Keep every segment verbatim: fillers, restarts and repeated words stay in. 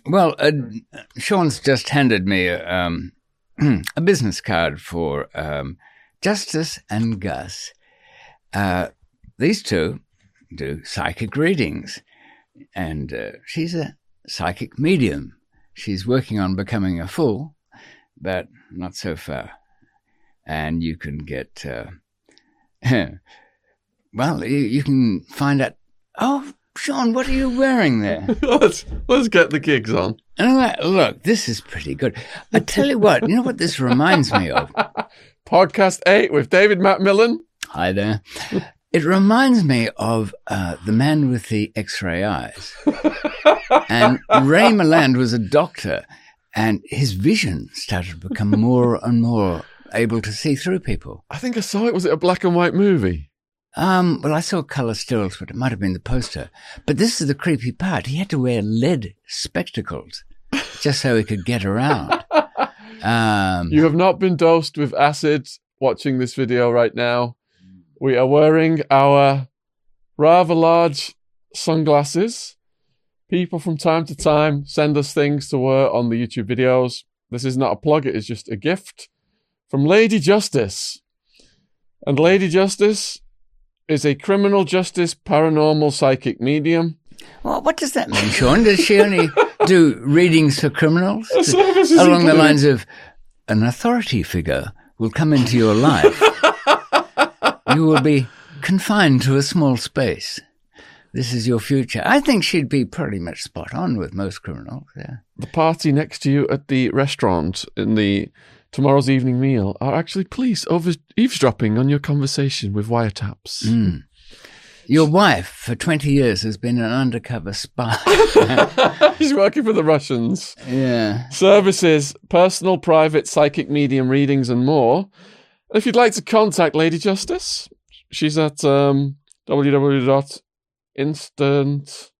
Well, uh, Sean's just handed me um, a business card for um, Justice and Gus. Uh, these two do psychic readings, and uh, she's a psychic medium. She's working on becoming a fool, but not so far. And you can get, uh, well, you, you can find out, oh, Sean, what are you wearing there? let's, let's get the gigs on. And look, this is pretty good. I tell you what, you know what this reminds me of? Podcast eight with David Macmillan. Hi there. It reminds me of uh, The Man with the X-Ray Eyes. And Ray Milland was a doctor, and his vision started to become more and more able to see through people. I think I saw it. Was it a black and white movie? Um, well, I saw colour stills, but it might have been the poster. But this is the creepy part. He had to wear lead spectacles just so he could get around. Um, you have not been dosed with acid watching this video right now. We are wearing our rather large sunglasses. People from time to time send us things to wear on the YouTube videos. This is not a plug, it is just a gift from Lady Justice. And Lady Justice is a criminal justice paranormal psychic medium. Well, what does that mean, Sean? Does she only do readings for criminals? Along the lines of, an authority figure will come into your life. You will be confined to a small space. This is your future. I think she'd be pretty much spot on with most criminals. Yeah. The party next to you at the restaurant in the tomorrow's evening meal are actually police over eavesdropping on your conversation with wiretaps. Mm. Your wife for twenty years has been an undercover spy. She's working for the Russians. Yeah. Services, personal, private, psychic medium readings and more. If you'd like to contact Lady Justice, she's at um, w w w dot instant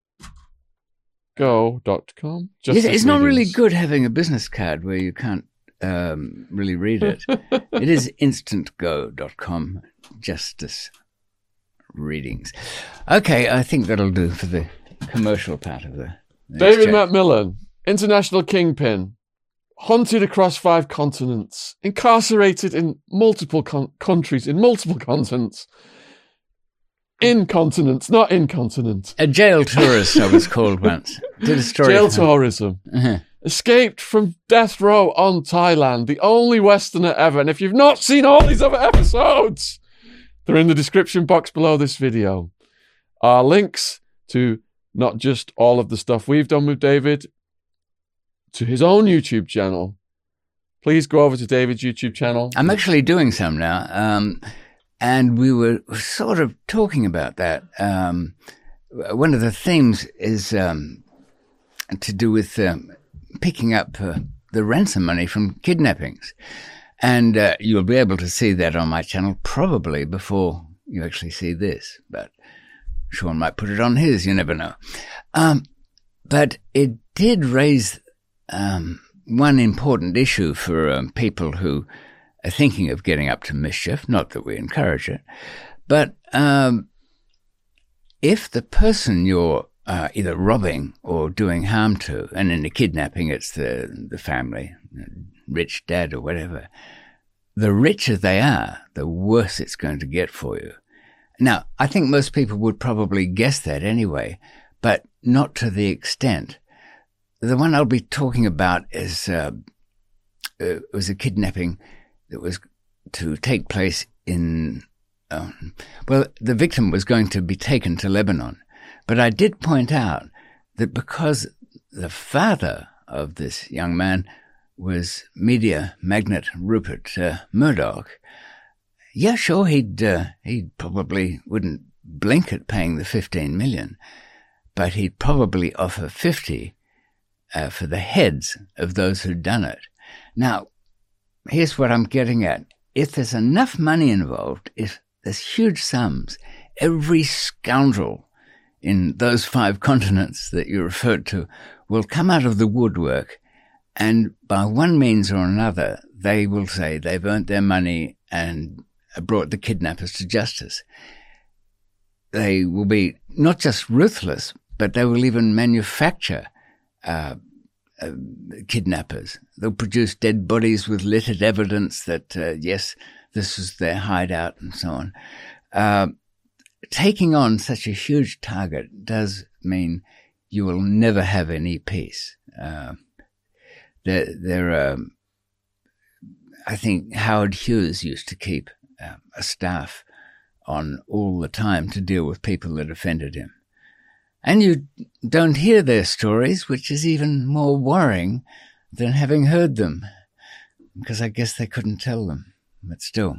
go dot com. It's, it's not really good having a business card where you can't um, really read it. It is instant go dot com, Justice Readings. Okay, I think that'll do for the commercial part of the... the David exchange. Macmillan, international kingpin. Hunted across five continents, incarcerated in multiple con- countries, in multiple continents. Incontinence, not incontinent. A jail tourist, I was called once. Did a story. Jail of tourism. Uh-huh. Escaped from death row on Thailand, the only Westerner ever. And if you've not seen all these other episodes, they're in the description box below this video. Our links to not just all of the stuff we've done with David, to his own YouTube channel. Please go over to David's YouTube channel. I'm actually doing some now. Um, and we were sort of talking about that. Um, one of the themes is um, to do with um, picking up uh, the ransom money from kidnappings. And uh, you'll be able to see that on my channel probably before you actually see this. But Sean might put it on his, you never know. Um, but it did raise... Um, one important issue for um, people who are thinking of getting up to mischief, not that we encourage it, but um, if the person you're uh, either robbing or doing harm to, and in a kidnapping it's the, the family, rich dad or whatever, the richer they are, the worse it's going to get for you. Now, I think most people would probably guess that anyway, but not to the extent. The one I'll be talking about is uh, uh, was a kidnapping that was to take place in, uh, well, the victim was going to be taken to Lebanon. But I did point out that because the father of this young man was media magnate Rupert uh, Murdoch, yeah, sure, he'd, uh, he probably wouldn't blink at paying the fifteen million, but he'd probably offer fifty Uh, for the heads of those who'd done it. Now, here's what I'm getting at. If there's enough money involved, if there's huge sums, every scoundrel in those five continents that you referred to will come out of the woodwork, and by one means or another, they will say they've earned their money and brought the kidnappers to justice. They will be not just ruthless, but they will even manufacture Uh, uh, kidnappers. They'll produce dead bodies with littered evidence that, uh, yes, this was their hideout and so on. Uh, taking on such a huge target does mean you will never have any peace. Uh, there, there are, I think Howard Hughes used to keep uh, a staff on all the time to deal with people that offended him. And you don't hear their stories, which is even more worrying than having heard them, because I guess they couldn't tell them, but still.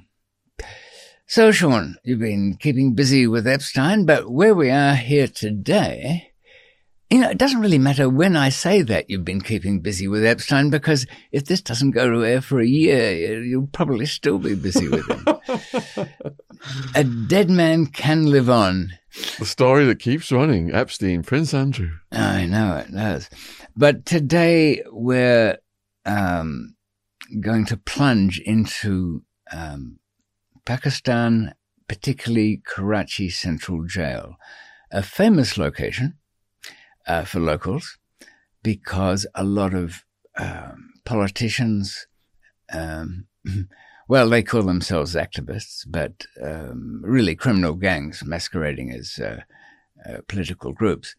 So, Sean, you've been keeping busy with Epstein, but where we are here today, you know, it doesn't really matter when I say that you've been keeping busy with Epstein, because if this doesn't go to air for a year, you'll probably still be busy with him. A dead man can live on. The story that keeps running, Epstein, Prince Andrew. I know it does. But today we're um, going to plunge into um, Pakistan, particularly Karachi Central Jail, a famous location uh, for locals because a lot of um, politicians, um, well, they call themselves activists, but um, really criminal gangs masquerading as uh, uh, political groups.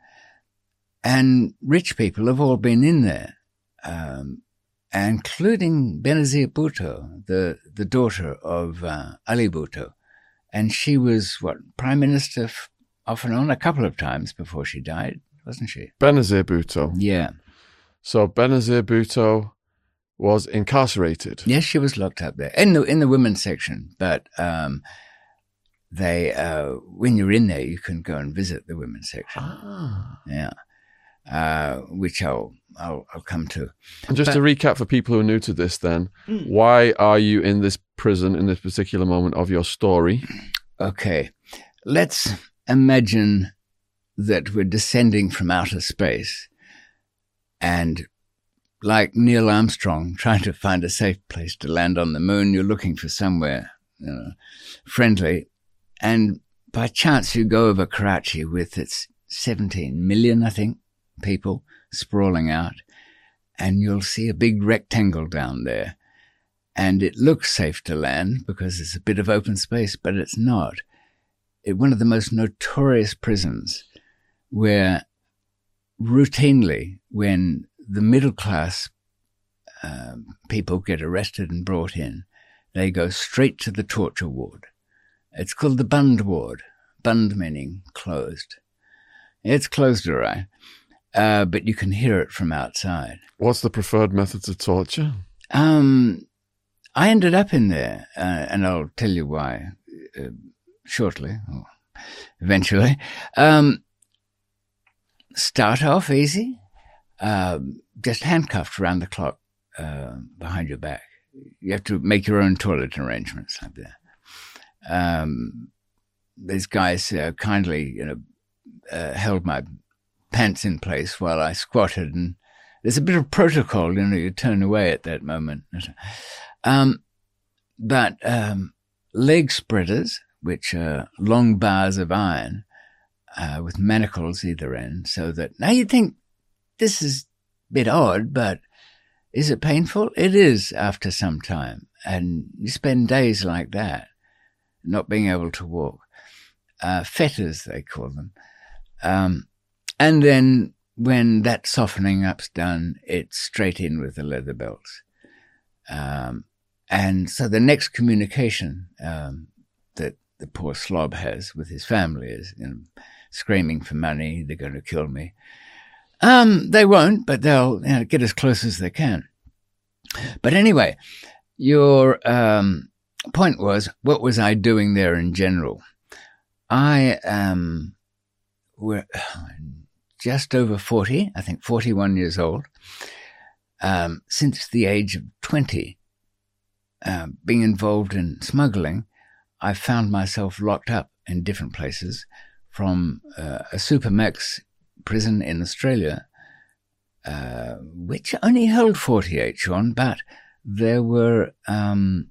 And rich people have all been in there, um, including Benazir Bhutto, the, the daughter of uh, Ali Bhutto. And she was, what, Prime Minister f- off and on a couple of times before she died, wasn't she? Benazir Bhutto. Yeah. So Benazir Bhutto was incarcerated. Yes, she was locked up there in the in the women's section. But um, they, uh, when you're in there, you can go and visit the women's section. Ah. Yeah, uh, which I'll, I'll I'll come to. And just but, to recap for people who are new to this, then, mm. why are you in this prison in this particular moment of your story? Okay, let's imagine that we're descending from outer space, and like Neil Armstrong trying to find a safe place to land on the moon, you're looking for somewhere, you know, friendly. And by chance you go over Karachi with its seventeen million, I think, people sprawling out, and you'll see a big rectangle down there. And it looks safe to land because it's a bit of open space, but it's not. It's one of the most notorious prisons where routinely when the middle class uh, people get arrested and brought in, they go straight to the torture ward. It's called the Bund ward. Bund meaning closed. It's closed, all right, uh, but you can hear it from outside. What's the preferred methods of torture? Um, I ended up in there, uh, and I'll tell you why uh, shortly, or eventually. Um, start off easy. Uh, just handcuffed around the clock uh, behind your back. You have to make your own toilet arrangements like that. Um, these guys uh, kindly, you know, uh, held my pants in place while I squatted, and there's a bit of protocol, you know, you turn away at that moment. Um, but um, leg spreaders, which are long bars of iron uh, with manacles either end, so that now you think, this is a bit odd, but is it painful? It is after some time. And you spend days like that, not being able to walk. Uh, fetters, they call them. Um, and then when that softening up's done, it's straight in with the leather belts. Um, and so the next communication um, that the poor slob has with his family is, you know, screaming for money, they're going to kill me. Um, they won't, but they'll, you know, get as close as they can. But anyway, your um, point was, what was I doing there in general? I um, were just over forty, I think forty-one years old, um, since the age of twenty, uh, being involved in smuggling. I found myself locked up in different places, from uh, a Supermax prison in Australia, uh, which only held forty-eight, Sean, but there were um,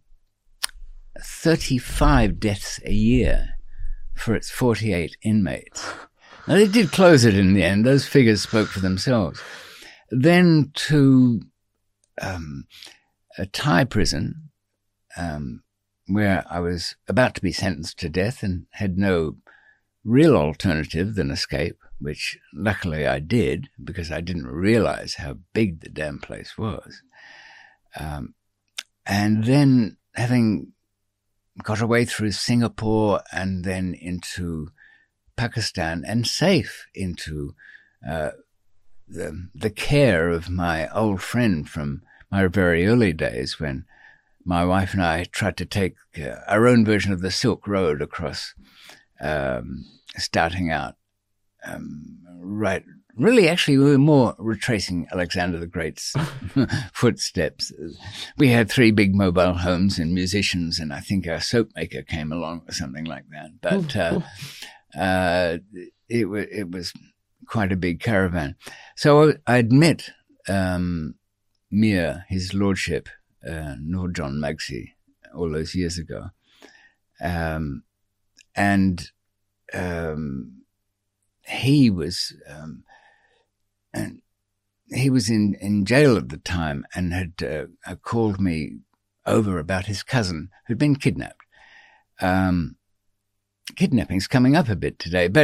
thirty-five deaths a year for its forty-eight inmates. Now, they did close it in the end. Those figures spoke for themselves. then to um, a Thai prison um, where I was about to be sentenced to death and had no real alternative than escape, which luckily I did because I didn't realize how big the damn place was. Um, and then having got away through Singapore and then into Pakistan and safe into uh, the, the care of my old friend from my very early days when my wife and I tried to take uh, our own version of the Silk Road across, um, starting out um, right. Really, actually, we were more retracing Alexander the Great's footsteps. We had three big mobile homes and musicians, and I think our soap maker came along or something like that. But uh, uh, it, w- it was quite a big caravan. So I admit um, Mir, his lordship, uh, Lord John Magsy, all those years ago. Um, and um, he was... Um, And he was in, in jail at the time and had uh, called me over about his cousin who'd been kidnapped. Um, kidnapping's coming up a bit today, but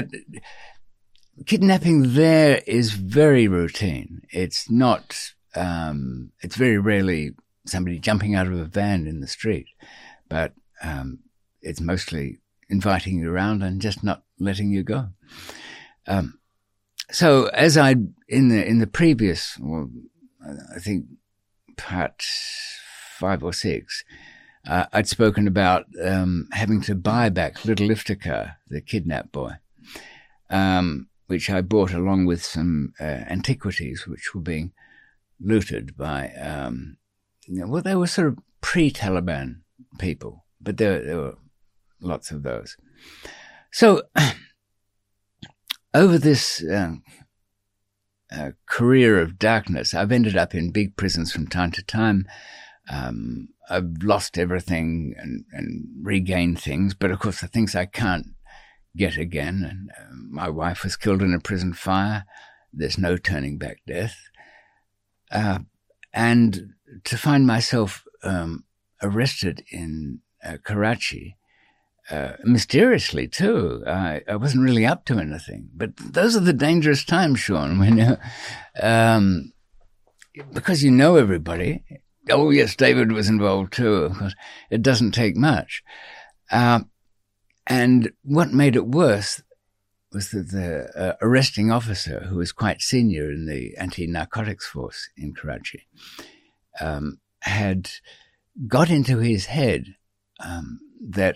kidnapping there is very routine. It's not, um, it's very rarely somebody jumping out of a van in the street, but um, it's mostly inviting you around and just not letting you go. Um, So as I, in the, in the previous, well, I think part five or six, uh, I'd spoken about, um, having to buy back little Iftikhar, the kidnapped boy, um, which I bought along with some, uh, antiquities, which were being looted by, um, you know, well, they were sort of pre-Taliban people, but there, there were lots of those. So, over this uh, uh, career of darkness, I've ended up in big prisons from time to time. Um, I've lost everything and, and regained things, but of course the things I can't get again. And uh, my wife was killed in a prison fire. There's no turning back death. Uh, and to find myself um, arrested in uh, Karachi, Uh, mysteriously too. I, I wasn't really up to anything, but those are the dangerous times, Sean, when you, um, because you know everybody. Oh yes, David was involved too. Of course, it doesn't take much. Uh, and what made it worse was that the uh, arresting officer, who was quite senior in the anti-narcotics force in Karachi, um, had got into his head um, that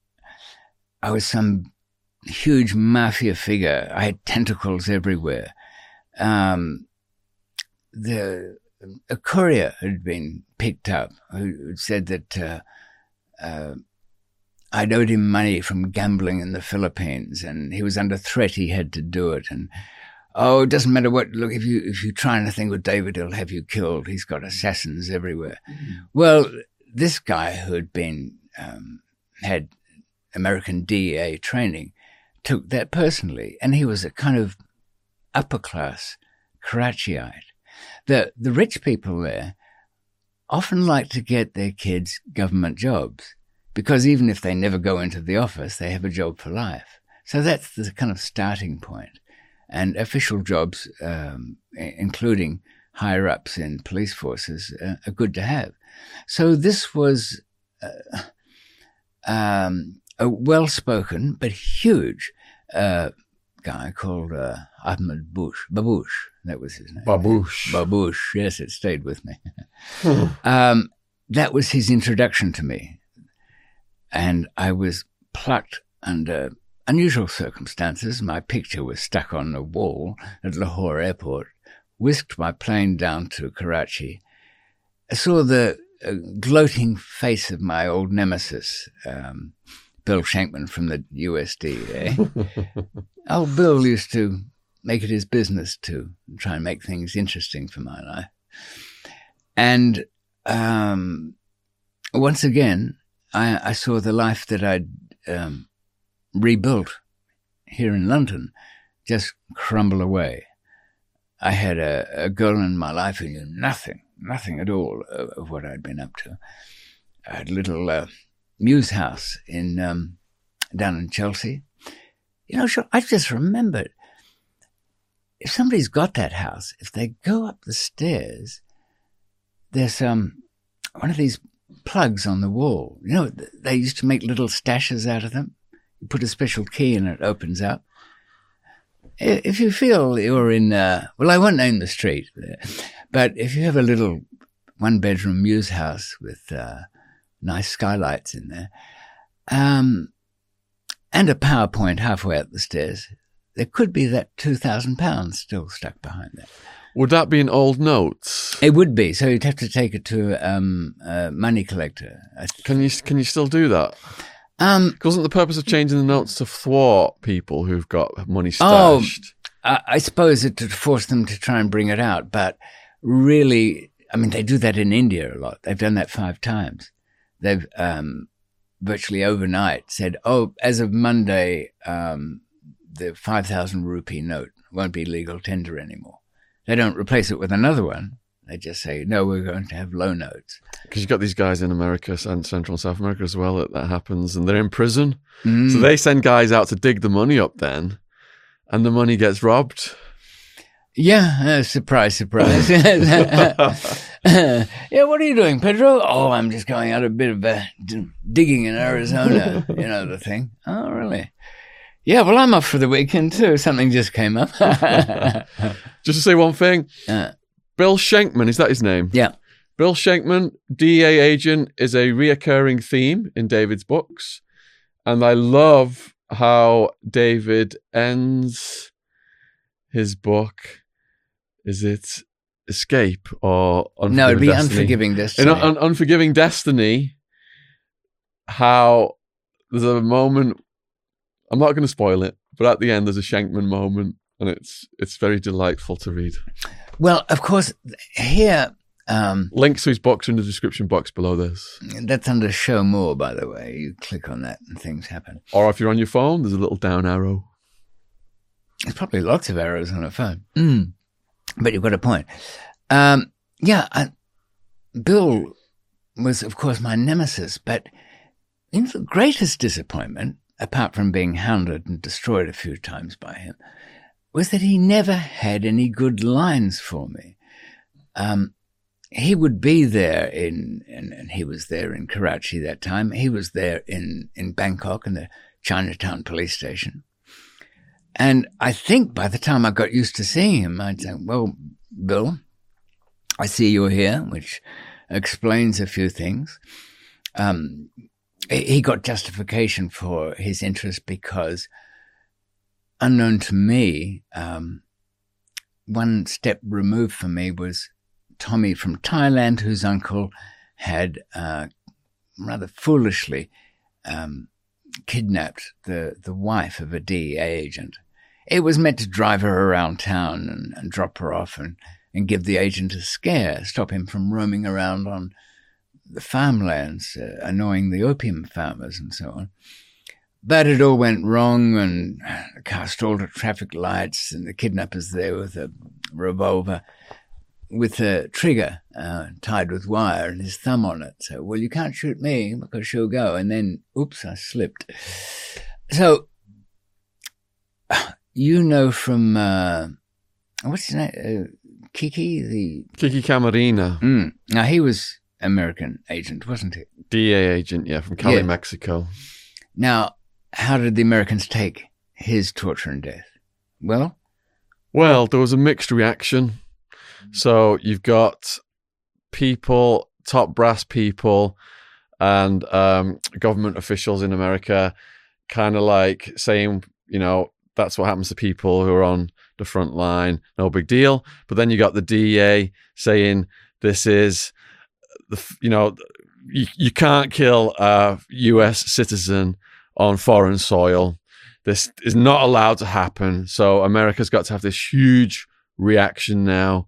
I was some huge mafia figure. I had tentacles everywhere. Um, the a courier had been picked up who said that uh, uh, I'd owed him money from gambling in the Philippines, and he was under threat. He had to do it, and oh, it doesn't matter what. Look, if you if you try anything with David, he'll have you killed. He's got assassins everywhere. Mm-hmm. Well, this guy who had been um, had American D E A training took that personally, and he was a kind of upper class Karachiite. The the rich people there often like to get their kids government jobs because even if they never go into the office, they have a job for life. So that's the kind of starting point. And official jobs, um, including higher ups in police forces, uh, are good to have. So this was uh, um, a well-spoken but huge uh, guy called uh, Ahmed Bush. Baboosh, that was his name. Baboosh. Baboosh, yes, it stayed with me. um, that was his introduction to me. And I was plucked under unusual circumstances. My picture was stuck on a wall at Lahore airport, whisked my plane down to Karachi. I saw the uh, gloating face of my old nemesis, um, Bill Shankman from the U S D A. Old Bill used to make it his business to try and make things interesting for my life. And um, once again, I, I saw the life that I'd um, rebuilt here in London just crumble away. I had a, a girl in my life who knew nothing, nothing at all of, of what I'd been up to. I had a little uh, Muse house in um, down in Chelsea. You know, I just remembered, if somebody's got that house, if they go up the stairs, there's um one of these plugs on the wall. You know, they used to make little stashes out of them. You put a special key and it opens up. If you feel you're in, uh, well, I won't name the street, but if you have a little one-bedroom Muse house with uh, nice skylights in there, um, and a PowerPoint halfway up the stairs, there could be that two thousand pounds still stuck behind that. Would that be in old notes? It would be. So you'd have to take it to um, a money collector. Can you can you still do that? Um, Wasn't the purpose of changing the notes to thwart people who've got money stashed? Oh, I, I suppose it to force them to try and bring it out. But really, I mean, they do that in India a lot. They've done that five times. They've um, virtually overnight said, oh, as of Monday, um, the five thousand rupee note won't be legal tender anymore. They don't replace it with another one. They just say, no, we're going to have low notes. Because you've got these guys in America and Central and South America as well that, that happens, and they're in prison. Mm. So they send guys out to dig the money up then, and the money gets robbed. Yeah, uh, surprise, surprise. Yeah, what are you doing, Pedro? Oh, I'm just going out a bit of uh, d- digging in Arizona, you know, the thing. Oh, really? Yeah, well, I'm off for the weekend too. Something just came up. Just to say one thing. Uh, Bill Schenkman, is that his name? Yeah. Bill Schenkman, D E A agent, is a reoccurring theme in David's books. And I love how David ends his book. Is it Escape or Unforgiving No, it'd be Destiny? Unforgiving Destiny. In Un- Unforgiving Destiny, how there's a moment, I'm not going to spoil it, but at the end there's a Schenkman moment, and it's it's very delightful to read. Well, of course, here... Um, Links to his books are in the description box below this. That's under Show More, by the way. You click on that and things happen. Or if you're on your phone, there's a little down arrow. There's probably lots of arrows on a phone. Mm. But you've got a point. Um, yeah, I, Bill was, of course, my nemesis. But in the greatest disappointment, apart from being hounded and destroyed a few times by him, was that he never had any good lines for me. Um, he would be there in, and, and he was there in Karachi that time. He was there in, in Bangkok in the Chinatown police station. And I think by the time I got used to seeing him, I'd say, well, Bill, I see you're here, which explains a few things. Um, he got justification for his interest because, unknown to me, um, one step removed from me was Tommy from Thailand, whose uncle had uh, rather foolishly um, kidnapped the, the wife of a D E A agent. It was meant to drive her around town and, and drop her off and, and give the agent a scare, stop him from roaming around on the farmlands, uh, annoying the opium farmers and so on. But it all went wrong, and the car stalled at traffic lights, and the kidnapper's there with a revolver, with a trigger uh, tied with wire and his thumb on it. So, well, you can't shoot me because she'll go. And then, oops, I slipped. So, you know from, uh, what's his name? Uh, Kiki? the Kiki Camarena. Mm. Now, he was American agent, wasn't he? D E A agent, yeah, from Cali, Yeah. Mexico. Now, how did the Americans take his torture and death? Well? Well, there was a mixed reaction. So you've got people, top brass people, and um, government officials in America kind of like saying, you know, that's what happens to people who are on the front line, no big deal. But then you got the D E A saying this is, the you know, you, you can't kill a U S citizen on foreign soil. This is not allowed to happen. So America's got to have this huge reaction now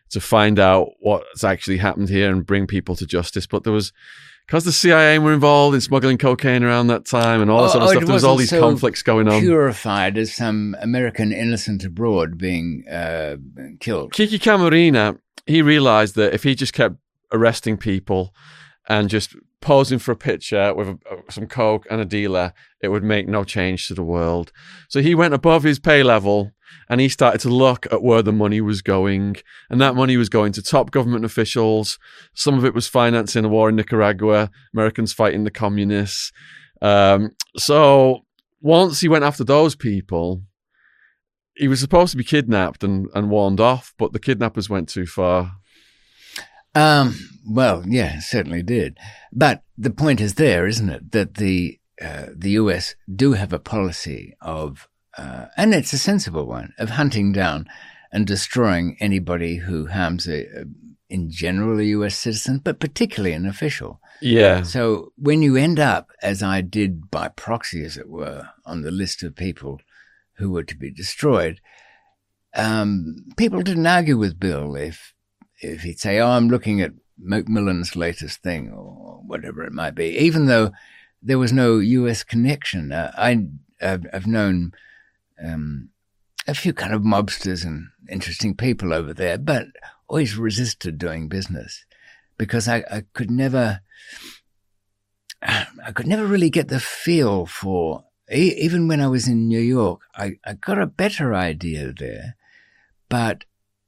to find out what's actually happened here and bring people to justice. But there was, because the C I A were involved in smoggling cocaine around that time and all that oh, sort of oh, stuff, there was all these so conflicts going on. Purified as some American innocent abroad being uh, killed. Kiki Camarena, he realized that if he just kept arresting people and just posing for a picture with a, some coke and a dealer, it would make no change to the world. So he went above his pay level and he started to look at where the money was going. And that money was going to top government officials. Some of it was financing a war in Nicaragua, Americans fighting the communists. Um, so once he went after those people, he was supposed to be kidnapped and, and warned off, but the kidnappers went too far. Um, well, yeah, certainly did. But the point is there, isn't it, that the uh, the U S do have a policy of, uh, and it's a sensible one, of hunting down and destroying anybody who harms, a, a, in general, a U S citizen, but particularly an official. Yeah. So when you end up, as I did by proxy, as it were, on the list of people who were to be destroyed, um, people didn't argue with Bill if if he'd say, oh, I'm looking at Macmillan's latest thing or whatever it might be, even though there was no U S connection. Uh, I, I've, I've known um, a few kind of mobsters and interesting people over there, but always resisted doing business because I, I could never, I could never really get the feel for, even when I was in New York, I, I got a better idea there, but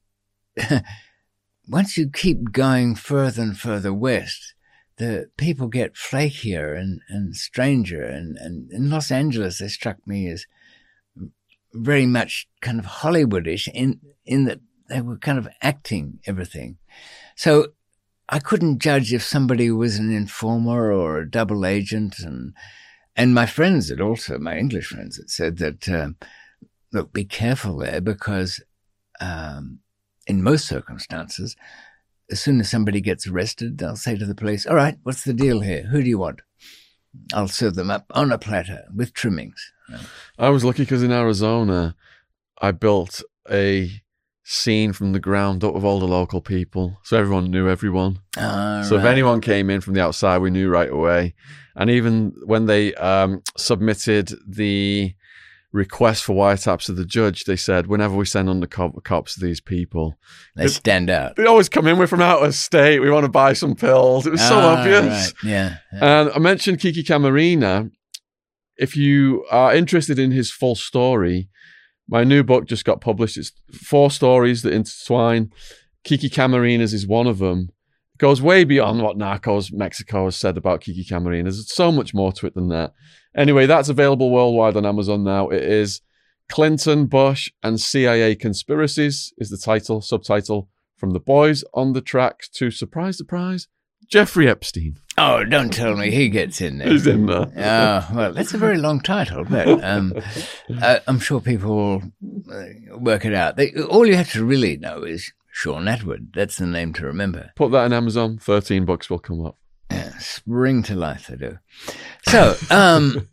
once you keep going further and further west, the people get flakier and, and stranger. And, and in Los Angeles, they struck me as very much kind of Hollywoodish in, in that they were kind of acting everything. So I couldn't judge if somebody was an informer or a double agent. And, and my friends had also, my English friends had said that, um, look, be careful there because, um, in most circumstances, as soon as somebody gets arrested, they'll say to the police, all right, what's the deal here? Who do you want? I'll serve them up on a platter with trimmings. I was lucky because in Arizona, I built a scene from the ground up with all the local people. So everyone knew everyone. All so right. if anyone came in from the outside, we knew right away. And even when they um, submitted the request for wiretaps to the judge, they said, whenever we send undercover cops to these people, they stand out. They always come in, we're from out of state, we want to buy some pills. It was so ah, obvious. Right. Yeah, yeah. And I mentioned Kiki Camarena. If you are interested in his full story, my new book just got published. It's four stories that intertwine. Kiki Camarena's is one of them. It goes way beyond what Narcos Mexico has said about Kiki Camarena. There's so much more to it than that. Anyway, that's available worldwide on Amazon now. It is Clinton, Bush, and C I A Conspiracies is the title, subtitle, from the boys on the track to, surprise, surprise, Jeffrey Epstein. Oh, don't tell me he gets in there. He's in there. Oh, well, that's a very long title, but um, uh, I'm sure people will work it out. They, all you have to really know is Sean Atwood. That's the name to remember. Put that in Amazon, thirteen bucks will come up. Yeah, spring to life, they do. So, um,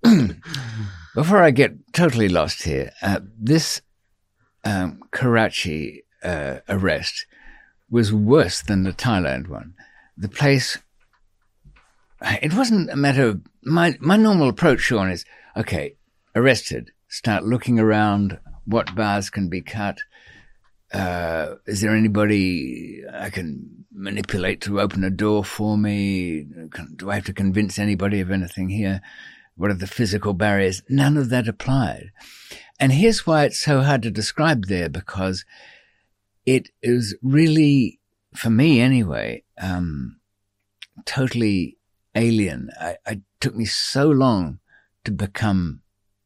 before I get totally lost here, uh, this um, Karachi uh, arrest was worse than the Thailand one. The place, it wasn't a matter of, my, my normal approach, Sean, is, okay, arrested, start looking around, what bars can be cut, uh, is there anybody I can manipulate to open a door for me? Do I have to convince anybody of anything here? What are the physical barriers? None of that applied. And here's why it's so hard to describe there, because it is really, for me anyway, um, totally alien. I, it took me so long to become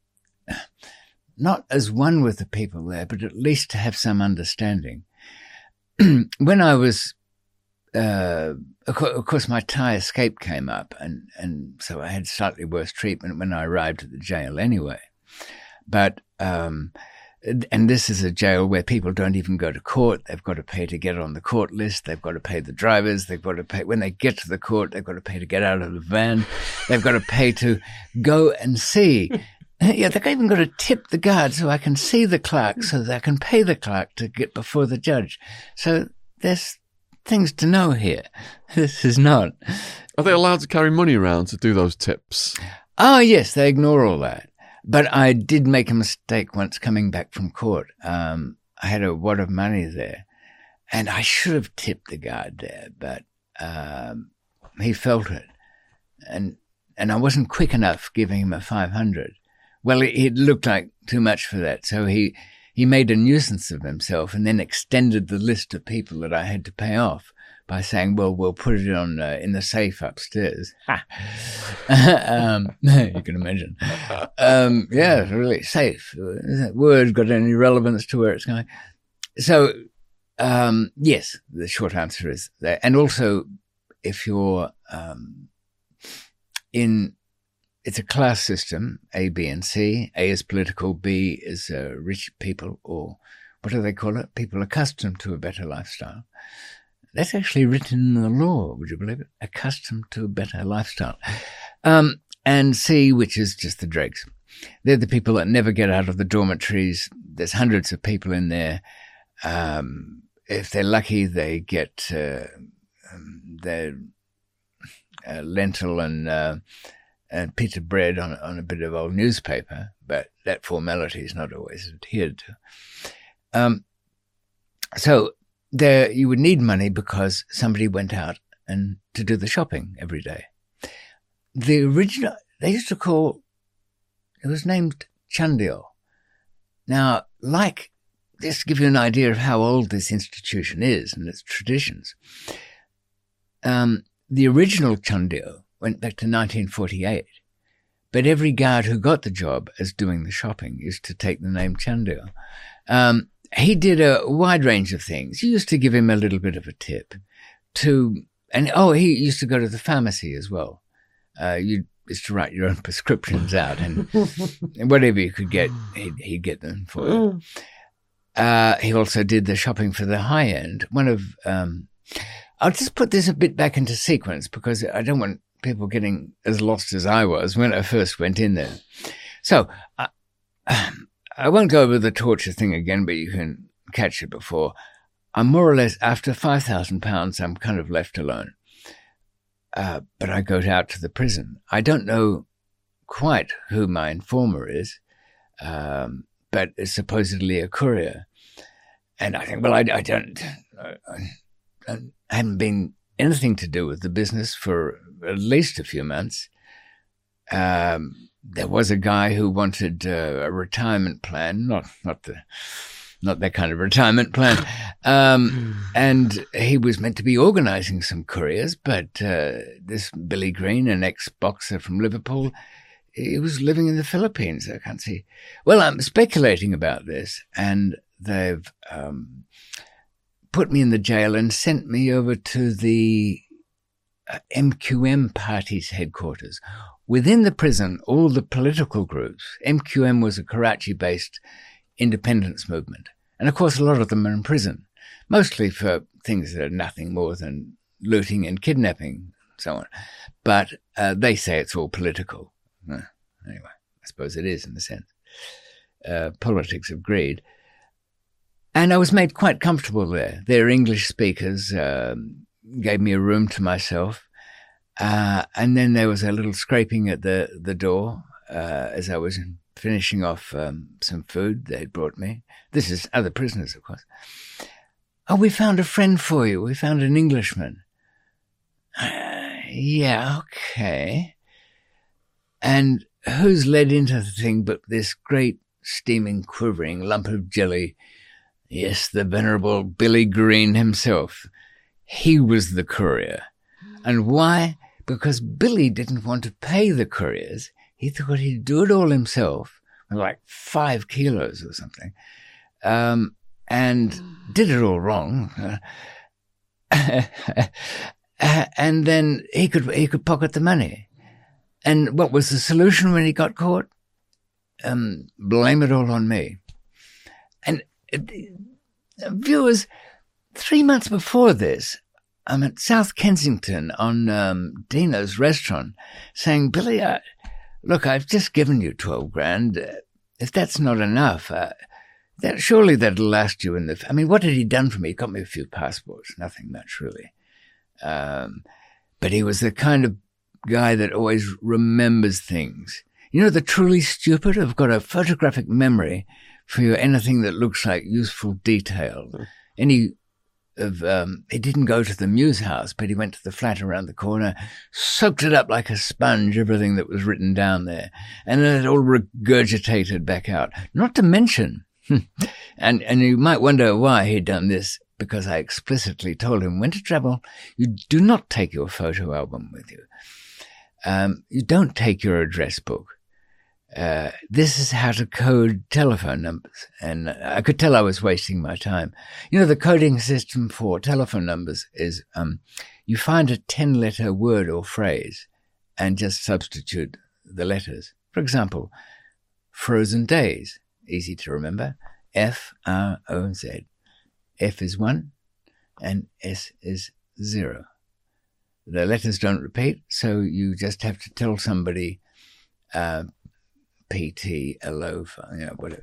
not as one with the people there, but at least to have some understanding. When I was, uh, of, co- of course, my Thai escape came up, and, and so I had slightly worse treatment when I arrived at the jail anyway. But, um, and this is a jail where people don't even go to court. They've got to pay to get on the court list. They've got to pay the drivers. They've got to pay, when they get to the court, they've got to pay to get out of the van. They've got to pay to go and see. Yeah, they've even got to tip the guard so I can see the clerk, so that I can pay the clerk to get before the judge. So there's things to know here. This is not. Are they allowed to carry money around to do those tips? Oh, yes, they ignore all that. But I did make a mistake once coming back from court. Um, I had a wad of money there, and I should have tipped the guard there, but um, he felt it. And and I wasn't quick enough giving him a five hundred. Well, it, it looked like too much for that, so he, he made a nuisance of himself and then extended the list of people that I had to pay off by saying, well, we'll put it on uh, in the safe upstairs. um, you can imagine. Um, yeah, really safe. Has that word got any relevance to where it's going? So, um, yes, the short answer is that. And also, if you're um, in, it's a class system, A, B, and C. A is political, B is uh, rich people, or what do they call it? People accustomed to a better lifestyle. That's actually written in the law, would you believe it? Accustomed to a better lifestyle. Um, and C, which is just the dregs. They're the people that never get out of the dormitories. There's hundreds of people in there. Um, if they're lucky, they get uh, um, their uh, lentil and, uh, and pita bread on, on a bit of old newspaper, but that formality is not always adhered to. Um, so... There, you would need money because somebody went out and to do the shopping every day. The original, they used to call, it was named Chandio. Now, like, just to give you an idea of how old this institution is and its traditions, um, the original Chandio went back to nineteen forty-eight, but every guard who got the job as doing the shopping used to take the name Chandio. Um, He did a wide range of things. You used to give him a little bit of a tip to, and oh, he used to go to the pharmacy as well. Uh, you used to write your own prescriptions out, and, and whatever you could get, he'd, he'd get them for you. Uh, he also did the shopping for the high end. One of, um, I'll just put this a bit back into sequence because I don't want people getting as lost as I was when I first went in there. So, uh, um, I won't go over the torture thing again, but you can catch it before. I'm more or less, after five thousand pounds, I'm kind of left alone. Uh, but I go out to the prison. I don't know quite who my informer is, um, but it's supposedly a courier. And I think, well, I, I don't, I, I haven't been anything to do with the business for at least a few months. Um, There was a guy who wanted uh, a retirement plan, not not the not that kind of retirement plan, um, and he was meant to be organising some couriers. But uh, this Billy Green, an ex-boxer from Liverpool, he was living in the Philippines. I can't see. Well, I'm speculating about this, and they've um, put me in the jail and sent me over to the uh, M Q M party's headquarters. Within the prison, all the political groups, M Q M was a Karachi-based independence movement. And of course, a lot of them are in prison, mostly for things that are nothing more than looting and kidnapping and so on. But uh, they say it's all political. Uh, anyway, I suppose it is in a sense. Uh, politics of greed. And I was made quite comfortable there. Their English speakers um, gave me a room to myself. Uh, and then there was a little scraping at the, the door uh, as I was finishing off um, some food they'd brought me. This is other prisoners, of course. Oh, we found a friend for you. We found an Englishman. Uh, yeah, okay. And who's led into the thing but this great, steaming, quivering lump of jelly? Yes, the venerable Billy Green himself. He was the courier. And why? Because Billy didn't want to pay the couriers. He thought he'd do it all himself, like five kilos or something, um, and did it all wrong. Uh, and then he could he could pocket the money. And what was the solution when he got caught? Um, blame it all on me. And uh, viewers, three months before this, I'm at South Kensington on um, Dino's restaurant saying, Billy, uh, look, I've just given you twelve grand. Uh, if that's not enough, uh, that surely that'll last you in the, I mean, what had he done for me? He got me a few passports, nothing much really. Um, but he was the kind of guy that always remembers things. You know, the truly stupid have got a photographic memory for anything that looks like useful detail. Mm. Any of, um, he didn't go to the Muse house, but he went to the flat around the corner, soaked it up like a sponge, everything that was written down there, and then it all regurgitated back out. Not to mention, and, and you might wonder why he'd done this, because I explicitly told him when to travel, you do not take your photo album with you. Um, you don't take your address book. Uh, this is how to code telephone numbers. And I could tell I was wasting my time. You know, the coding system for telephone numbers is, um, you find a ten letter word or phrase and just substitute the letters. For example, frozen days, easy to remember, F R O Z. F is one and S is zero. The letters don't repeat, so you just have to tell somebody, uh, P T, a loaf, you know, whatever.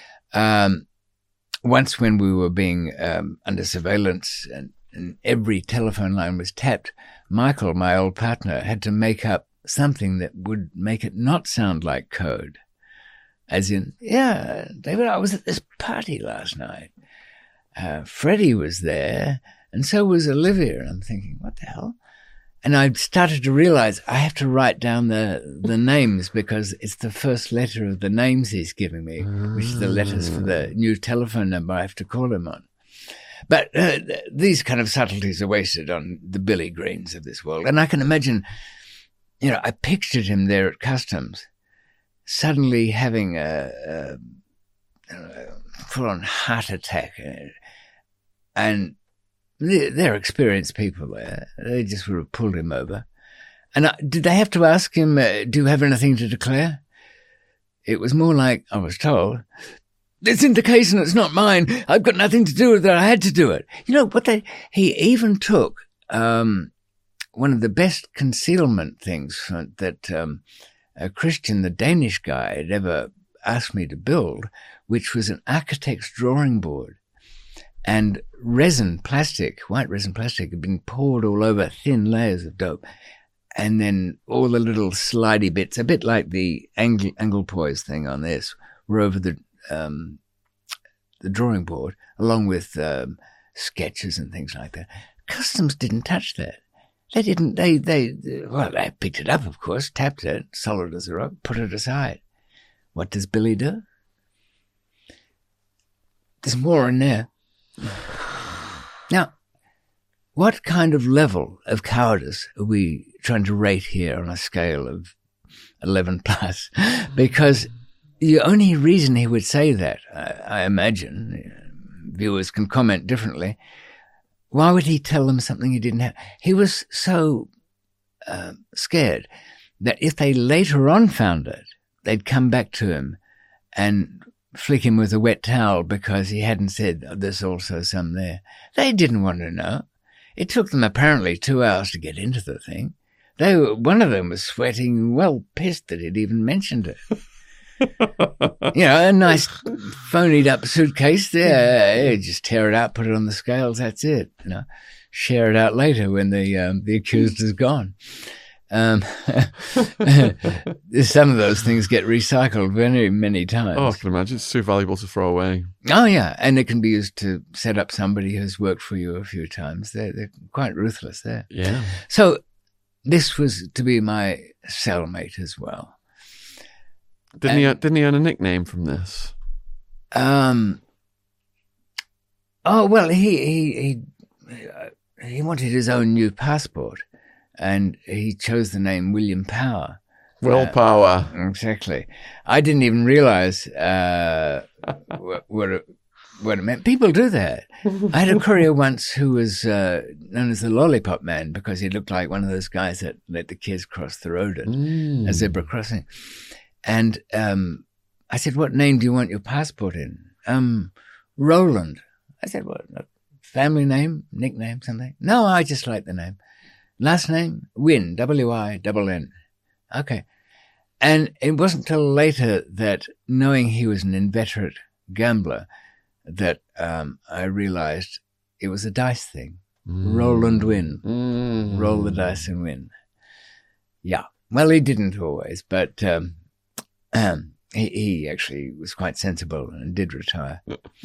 Um, once when we were being um, under surveillance and, and every telephone line was tapped, Michael, my old partner, had to make up something that would make it not sound like code. As in, yeah, David, I was at this party last night. Uh, Freddie was there, and so was Olivia. And I'm thinking, what the hell? And I started to realize I have to write down the, the names because it's the first letter of the names he's giving me, which are the letters for the new telephone number I have to call him on. But uh, these kind of subtleties are wasted on the Billy Greens of this world. And I can imagine, you know, I pictured him there at customs, suddenly having a, a, a full-on heart attack. And they're experienced people there. They just would have pulled him over. And I, did they have to ask him, uh, do you have anything to declare? It was more like, I was told, it's in the case and it's not mine. I've got nothing to do with it. I had to do it. You know, what they, he even took um, one of the best concealment things that um, a Christian, the Danish guy, had ever asked me to build, which was an architect's drawing board. And resin plastic, white resin plastic, had been poured all over thin layers of dope. And then all the little slidey bits, a bit like the angle, Anglepoise thing on this, were over the um, the drawing board, along with um, sketches and things like that. Customs didn't touch that. They didn't, they, they, well, they picked it up, of course, tapped it, solid as a rock, put it aside. What does Billy do? There's more in there. Now, what kind of level of cowardice are we trying to rate here on a scale of eleven plus? Because the only reason he would say that, I, I imagine, viewers can comment differently, why would he tell them something he didn't have? He was so uh, scared that if they later on found it, they'd come back to him and flick him with a wet towel because he hadn't said, oh, there's also some there. They didn't want to know. It took them apparently two hours to get into the thing. They were, one of them was sweating, well pissed that he'd even mentioned it. You know, a nice phonied up suitcase there. Yeah, just tear it out, put it on the scales, that's it. You know, share it out later when the um, the accused is gone. Um, some of those things get recycled very many times. Oh, I can imagine. It's too valuable to throw away. Oh, yeah. And it can be used to set up somebody who's worked for you a few times. They're, they're quite ruthless there. Yeah. So this was to be my cellmate as well. Didn't and, he, didn't he earn a nickname from this? Um. Oh, well, he, he, he, he wanted his own new passport. And he chose the name William Power. Willpower. Uh, exactly. I didn't even realize uh, what, what, it, what it meant. People do that. I had a courier once who was uh, known as the Lollipop Man because he looked like one of those guys that let the kids cross the road at mm. a zebra crossing. And um, I said, what name do you want your passport in? Um, Roland. I said, what, family name, nickname, something? No, I just like the name. Last name, Wynn, W I N N. Okay. And it wasn't until later that, knowing he was an inveterate gambler, that um, I realized it was a dice thing. Mm. Roll and win. Mm. Roll the dice and win. Yeah. Well, he didn't always, but um, um, he, he actually was quite sensible and did retire.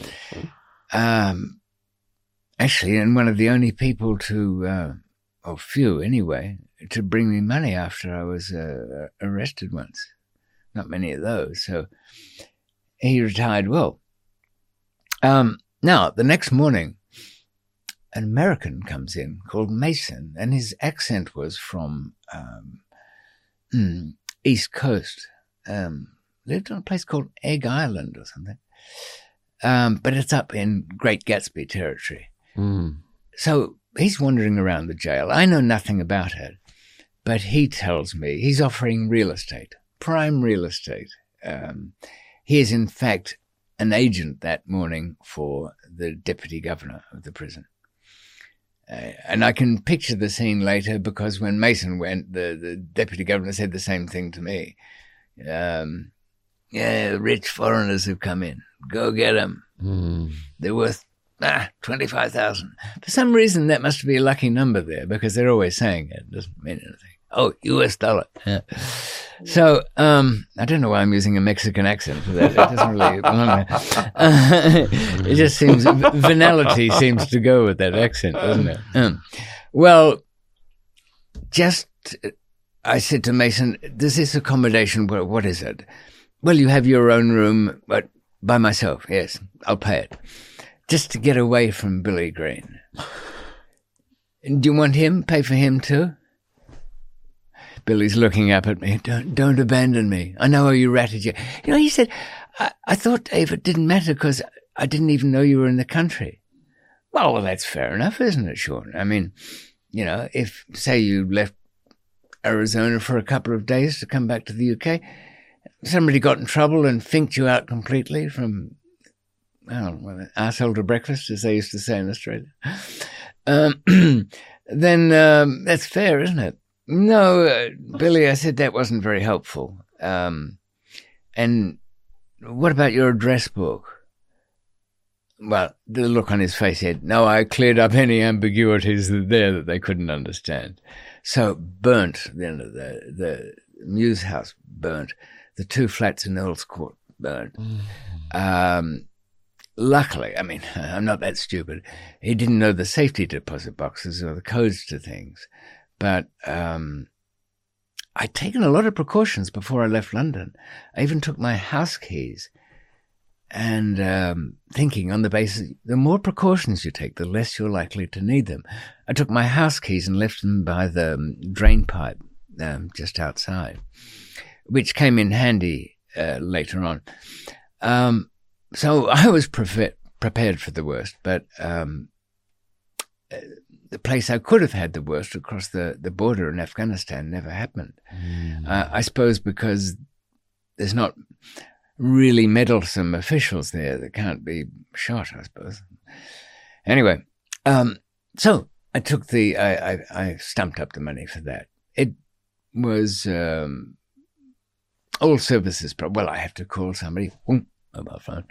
um, actually, and one of the only people to, uh, or few anyway, to bring me money after I was uh, arrested once. Not many of those. So he retired well. Um, now, the next morning, an American comes in called Mason, and his accent was from um, mm, East Coast. Um, lived on a place called Egg Island or something. Um, but it's up in Great Gatsby territory. Mm. So he's wandering around the jail. I know nothing about it, but he tells me he's offering real estate, prime real estate. Um, he is, in fact, an agent that morning for the deputy governor of the prison. Uh, and I can picture the scene later because when Mason went, the, the deputy governor said the same thing to me. Um, yeah, rich foreigners have come in. Go get them. Mm. They're worth ah, twenty-five thousand dollars. For some reason, that must be a lucky number there because they're always saying it. It doesn't mean anything. Oh, U S dollar. Yeah. So, um, I don't know why I'm using a Mexican accent for that. It doesn't really, uh, it just seems, venality seems to go with that accent, doesn't it? Um, well, just, I said to Mason, does this accommodation, what, what is it? Well, you have your own room, but by myself. Yes, I'll pay it. Just to get away from Billy Green. Do you want him? Pay for him too? Billy's looking up at me. Don't, don't abandon me. I know how you ratted you. You know, he said, I, I thought, Dave, it didn't matter because I didn't even know you were in the country. Well, well, that's fair enough, isn't it, Sean? I mean, you know, if, say, you left Arizona for a couple of days to come back to the U K, somebody got in trouble and finked you out completely from, well, well arsehole to breakfast, as they used to say in Australia, um, then um, that's fair, isn't it? No, uh, Billy, I said that wasn't very helpful. Um, and what about your address book? Well, the look on his face said, no, I cleared up any ambiguities there that they couldn't understand. So burnt, you know, the, the Muse house burnt. The two flats in Earl's Court burnt. Mm. Um, luckily, I mean, I'm not that stupid. He didn't know the safety deposit boxes or the codes to things. But um, I'd taken a lot of precautions before I left London. I even took my house keys and um, thinking on the basis, the more precautions you take, the less you're likely to need them. I took my house keys and left them by the um, drain pipe um, just outside, which came in handy uh, later on. Um, so I was pre- prepared for the worst, but um, uh, the place I could have had the worst across the, the border in Afghanistan never happened. Mm. Uh, I suppose because there's not really meddlesome officials there that can't be shot, I suppose. Anyway, um, so I took the, I, I, I stumped up the money for that. It was um, all services, well, I have to call somebody, Ooh, mobile phone.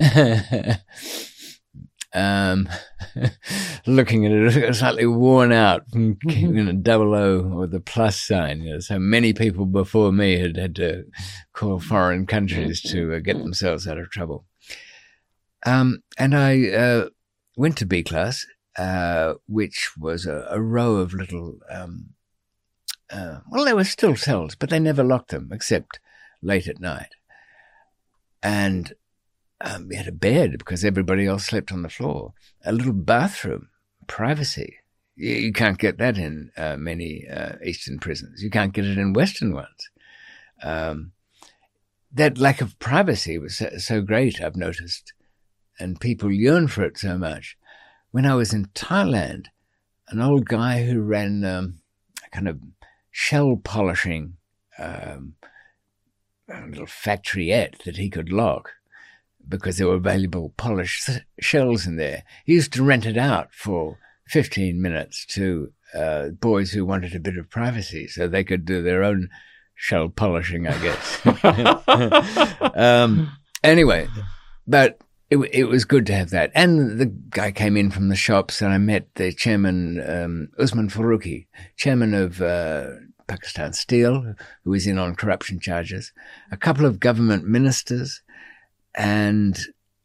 Um, looking at it, slightly worn out, you know, double O or the plus sign. You know, so many people before me had had to call foreign countries to uh, get themselves out of trouble. Um, and I uh, went to B class, uh, which was a, a row of little, um, uh, well, there were still cells, but they never locked them except late at night. And Um, we had a bed because everybody else slept on the floor. A little bathroom, privacy. You, you can't get that in uh, many uh, Eastern prisons. You can't get it in Western ones. Um, that lack of privacy was so, so great, I've noticed, and people yearn for it so much. When I was in Thailand, an old guy who ran um, a kind of shell polishing um, a little factoryette that he could lock, because there were valuable polished shells in there. He used to rent it out for fifteen minutes to uh, boys who wanted a bit of privacy so they could do their own shell polishing, I guess. um, anyway, but it, it was good to have that. And the guy came in from the shops, and I met the chairman, um, Usman Faruqi, chairman of uh, Pakistan Steel, who was in on corruption charges, a couple of government ministers, and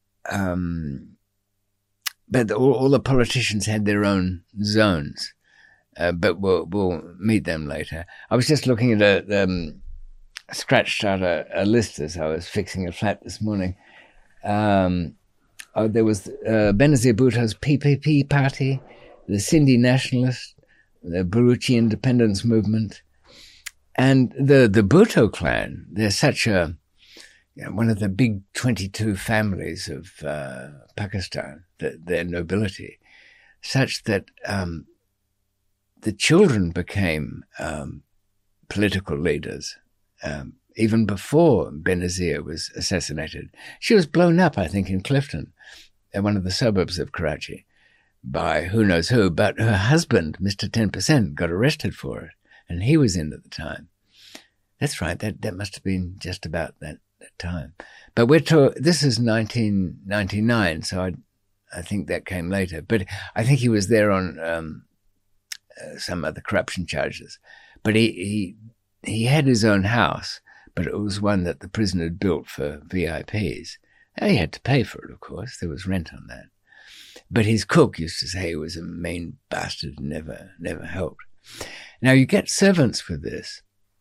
um, but all, all the politicians had their own zones. Uh, but we'll, we'll meet them later. I was just looking at a, um, scratched out a, a list as I was fixing a flat this morning. Um, oh, there was uh, Benazir Bhutto's P P P party, the Sindhi Nationalists, the Baruchi Independence Movement, and the, the Bhutto clan. They're such a, you know, one of the big twenty-two families of uh, Pakistan, the, their nobility, such that um, the children became um, political leaders um, even before Benazir was assassinated. She was blown up, I think, in Clifton, in one of the suburbs of Karachi, by who knows who, but her husband, Mister ten percent, got arrested for it, and he was in at the time. That's right, that, that must have been just about that, that time. But we're to, this is nineteen ninety-nine, so I, I think that came later. But I think he was there on um, uh, some other corruption charges. But he, he he had his own house, but it was one that the prison had built for V I Ps. And he had to pay for it, of course. There was rent on that. But his cook used to say he was a mean bastard and never, never helped. Now, you get servants for this.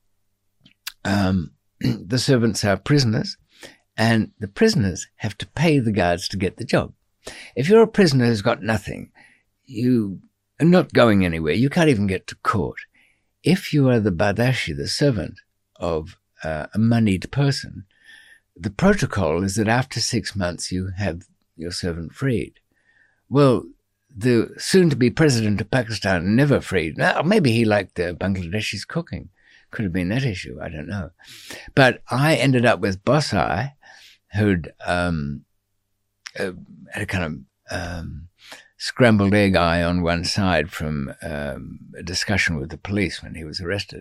Um, the servants are prisoners, and the prisoners have to pay the guards to get the job. If you're a prisoner who's got nothing, you are not going anywhere. You can't even get to court. If you are the Badashi, the servant of uh, a moneyed person, the protocol is that after six months you have your servant freed. Well, the soon-to-be president of Pakistan never freed. Now, maybe he liked the Bangladeshis cooking. Could have been that issue. I don't know. But I ended up with Boss Eye, who'd um, uh, had a kind of um, scrambled egg eye on one side from um, a discussion with the police when he was arrested.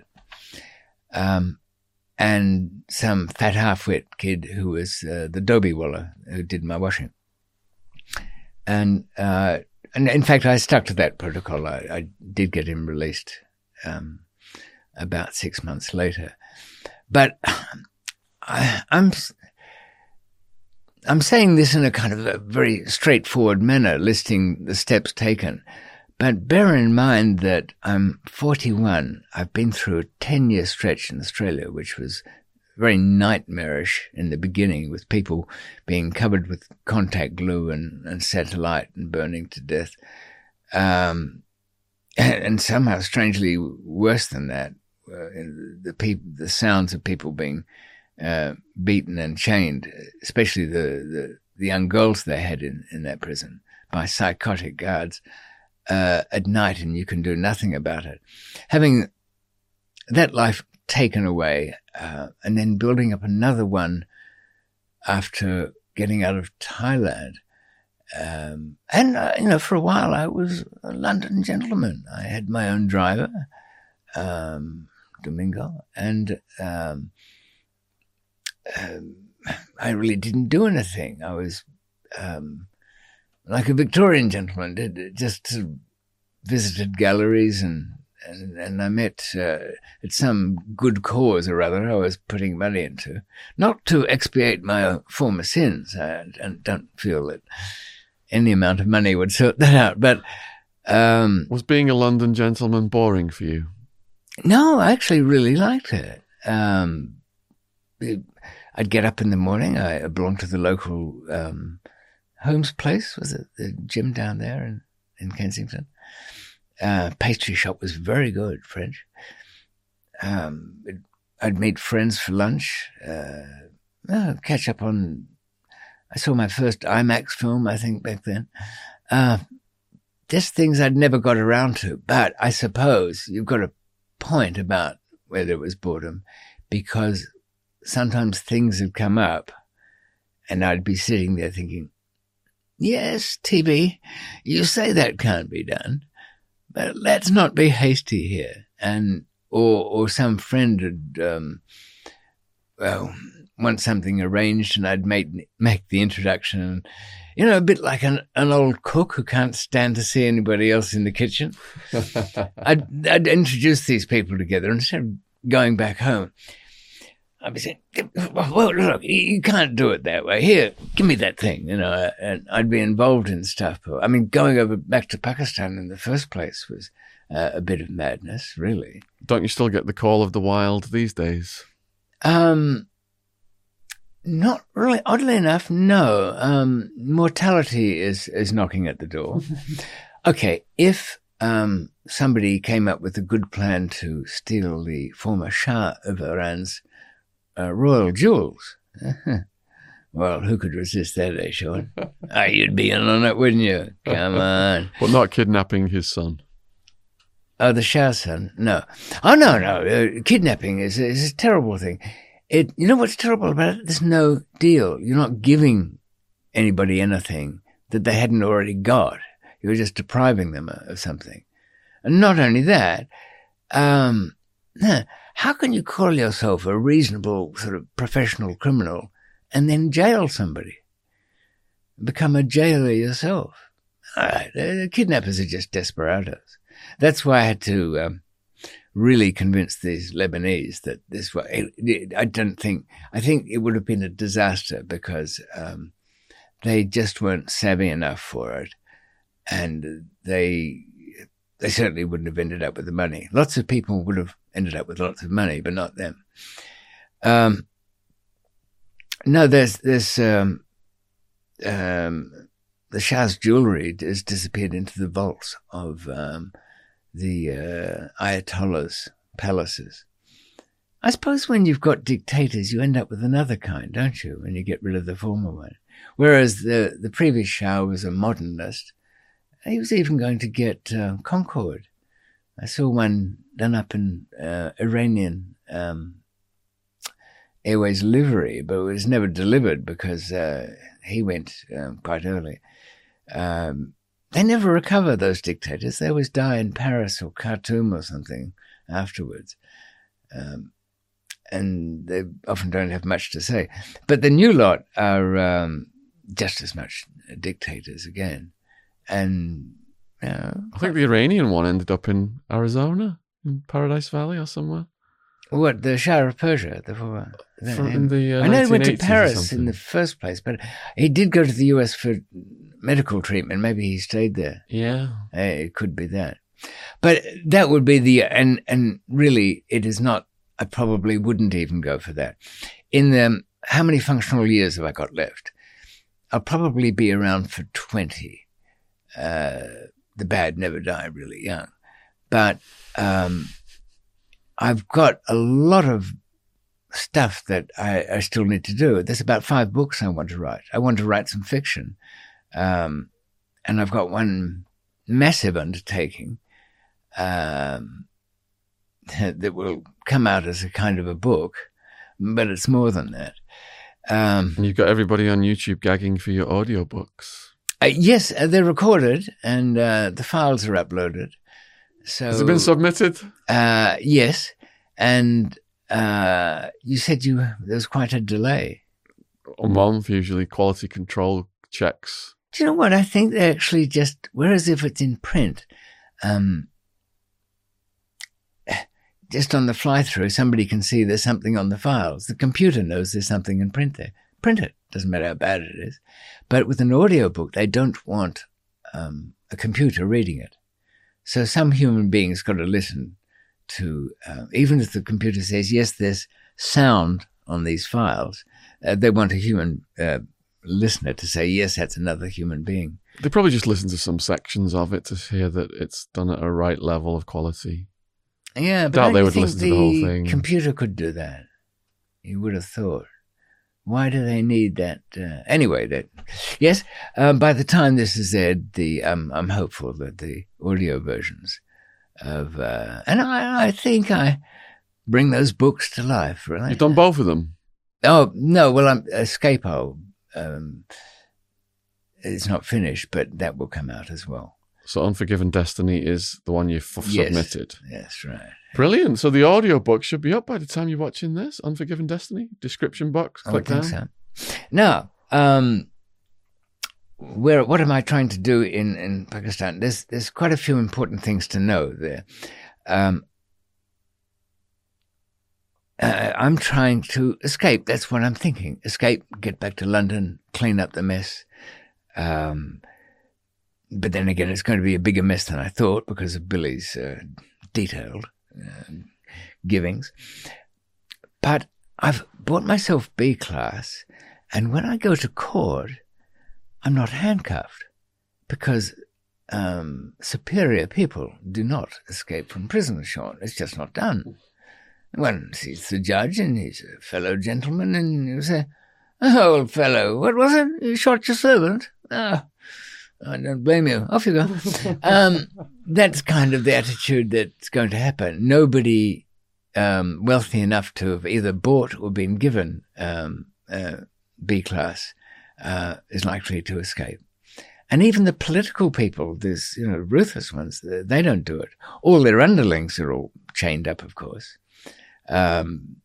Um, and some fat half-wit kid who was uh, the Dobie Waller who did my washing. And, uh, and in fact, I stuck to that protocol. I, I did get him released um, about six months later. But I, I'm I'm saying this in a kind of a very straightforward manner, listing the steps taken. But bear in mind that I'm forty-one. I've been through a ten-year stretch in Australia, which was very nightmarish in the beginning, with people being covered with contact glue and, and set alight and burning to death. Um, and, and somehow, strangely worse than that, uh, the people, the sounds of people being uh, beaten and chained, especially the, the, the young girls they had in, in that prison, by psychotic guards. Uh, at night, and you can do nothing about it. Having that life taken away, uh, and then building up another one after getting out of Thailand. Um, and, uh, you know, for a while I was a London gentleman. I had my own driver, um, Domingo, and um, um, I really didn't do anything. I was um, like a Victorian gentleman, did just visited galleries and, and, and I met uh, at some good cause or other I was putting money into, not to expiate my former sins. I, I don't feel that any amount of money would sort that out. But um, was being a London gentleman boring for you? No, I actually really liked it. Um, it I'd get up in the morning. I belonged to the local um, Holmes Place, was it the gym down there in, in Kensington? Uh, pastry shop was very good, French. Um, it, I'd meet friends for lunch, uh, uh, catch up on, I saw my first IMAX film, I think, back then. Uh, just things I'd never got around to. But I suppose you've got a point about whether it was boredom, because sometimes things would come up and I'd be sitting there thinking, yes, T B, you say that can't be done, but let's not be hasty here. And or or some friend would, um, well, want something arranged, and I'd make make the introduction. You know, a bit like an, an old cook who can't stand to see anybody else in the kitchen. I'd, I'd introduce these people together instead of going back home. I'd be saying, well, look, you can't do it that way. Here, give me that thing, you know, and I'd be involved in stuff. I mean, going over back to Pakistan in the first place was uh, a bit of madness, really. Don't you still get the call of the wild these days? Um... Not really. Oddly enough, no. Um, mortality is, is knocking at the door. Okay, if um, somebody came up with a good plan to steal the former Shah of Iran's uh, royal jewels, well, who could resist that, eh, Sean? Oh, you'd be in on it, wouldn't you? Come on. But not kidnapping his son. Oh, the Shah's son? No. Oh, no, no. Uh, kidnapping is, is a terrible thing. It, you know what's terrible about it? There's no deal. You're not giving anybody anything that they hadn't already got. You're just depriving them of something. And not only that, um, how can you call yourself a reasonable sort of professional criminal and then jail somebody? Become a jailer yourself? All right, the kidnappers are just desperados. That's why I had to... Um, really convinced these Lebanese that this was, it, it, I don't think, I think it would have been a disaster because um, they just weren't savvy enough for it. And they, they certainly wouldn't have ended up with the money. Lots of people would have ended up with lots of money, but not them. Um, no, there's, there's, um, um, the Shah's jewelry has disappeared into the vaults of, um, the uh, Ayatollah's palaces. I suppose when you've got dictators, you end up with another kind, don't you, when you get rid of the former one? Whereas the, the previous Shah was a modernist. He was even going to get uh, Concorde. I saw one done up in uh, Iranian um, Airways livery, but it was never delivered because uh, he went um, quite early. Um, They never recover, those dictators. They always die in Paris or Khartoum or something afterwards. Um, and they often don't have much to say. But the new lot are um, just as much dictators again. And, you know, I think the Iranian one ended up in Arizona, in Paradise Valley or somewhere. What, the Shah of Persia? The, From in the, uh, I know he went to Paris in the first place, but he did go to the U S for medical treatment. Maybe he stayed there. Yeah. Uh, it could be that. But that would be the, and, and really it is not, I probably wouldn't even go for that. In the, how many functional years have I got left? I'll probably be around for twenty. Uh, the bad never die really young. But, um, I've got a lot of stuff that I, I still need to do. There's about five books I want to write. I want to write some fiction. Um, and I've got one massive undertaking um, that will come out as a kind of a book, but it's more than that. Um, and you've got everybody on YouTube gagging for your audiobooks. Uh, yes, uh, they're recorded and uh, the files are uploaded. So, has it been submitted? Uh, yes. And uh, you said you there was quite a delay. A month, usually, quality control checks. Do you know what? I think they actually just, whereas if it's in print, um, just on the fly-through, somebody can see there's something on the files. The computer knows there's something in print there. Print it. Doesn't matter how bad it is. But with an audiobook, they don't want um, a computer reading it. So some human being's got to listen to, uh, even if the computer says, yes, there's sound on these files, uh, they want a human uh, listener to say, yes, that's another human being. They probably just listen to some sections of it to hear that it's done at a right level of quality. Yeah, but I doubt they you would think listen to the whole thing. Computer could do that. You would have thought. Why do they need that? Uh, anyway, that yes. Um, by the time this is aired, the um, I'm hopeful that the audio versions of uh, and I, I think I bring those books to life. Really, you've done both of them. Oh no, well, I'm Escapo. Um, it's not finished, but that will come out as well. So Unforgiven Destiny is the one you've f- Yes. submitted. That's right. Brilliant. So the audiobook should be up by the time you're watching this. Unforgiven Destiny, description box, I would click think down. so. Now, um, where what am I trying to do in, in Pakistan? There's there's quite a few important things to know there. Um, uh, I'm trying to escape. That's what I'm thinking. Escape, get back to London, clean up the mess. Um, but then again, it's going to be a bigger mess than I thought because of Billy's uh, detailed uh, givings. But I've bought myself B class, and when I go to court, I'm not handcuffed because um, superior people do not escape from prison, Sean. It's just not done. One sees the judge, and he's a fellow gentleman, and you say, "Oh, old fellow, what was it? You shot your servant? Ah, I don't blame you. Off you go." um, that's kind of the attitude that's going to happen. Nobody um, wealthy enough to have either bought or been given um, uh, B class uh, is likely to escape. And even the political people, there's, you know, ruthless ones, they don't do it. All their underlings are all chained up, of course. Um,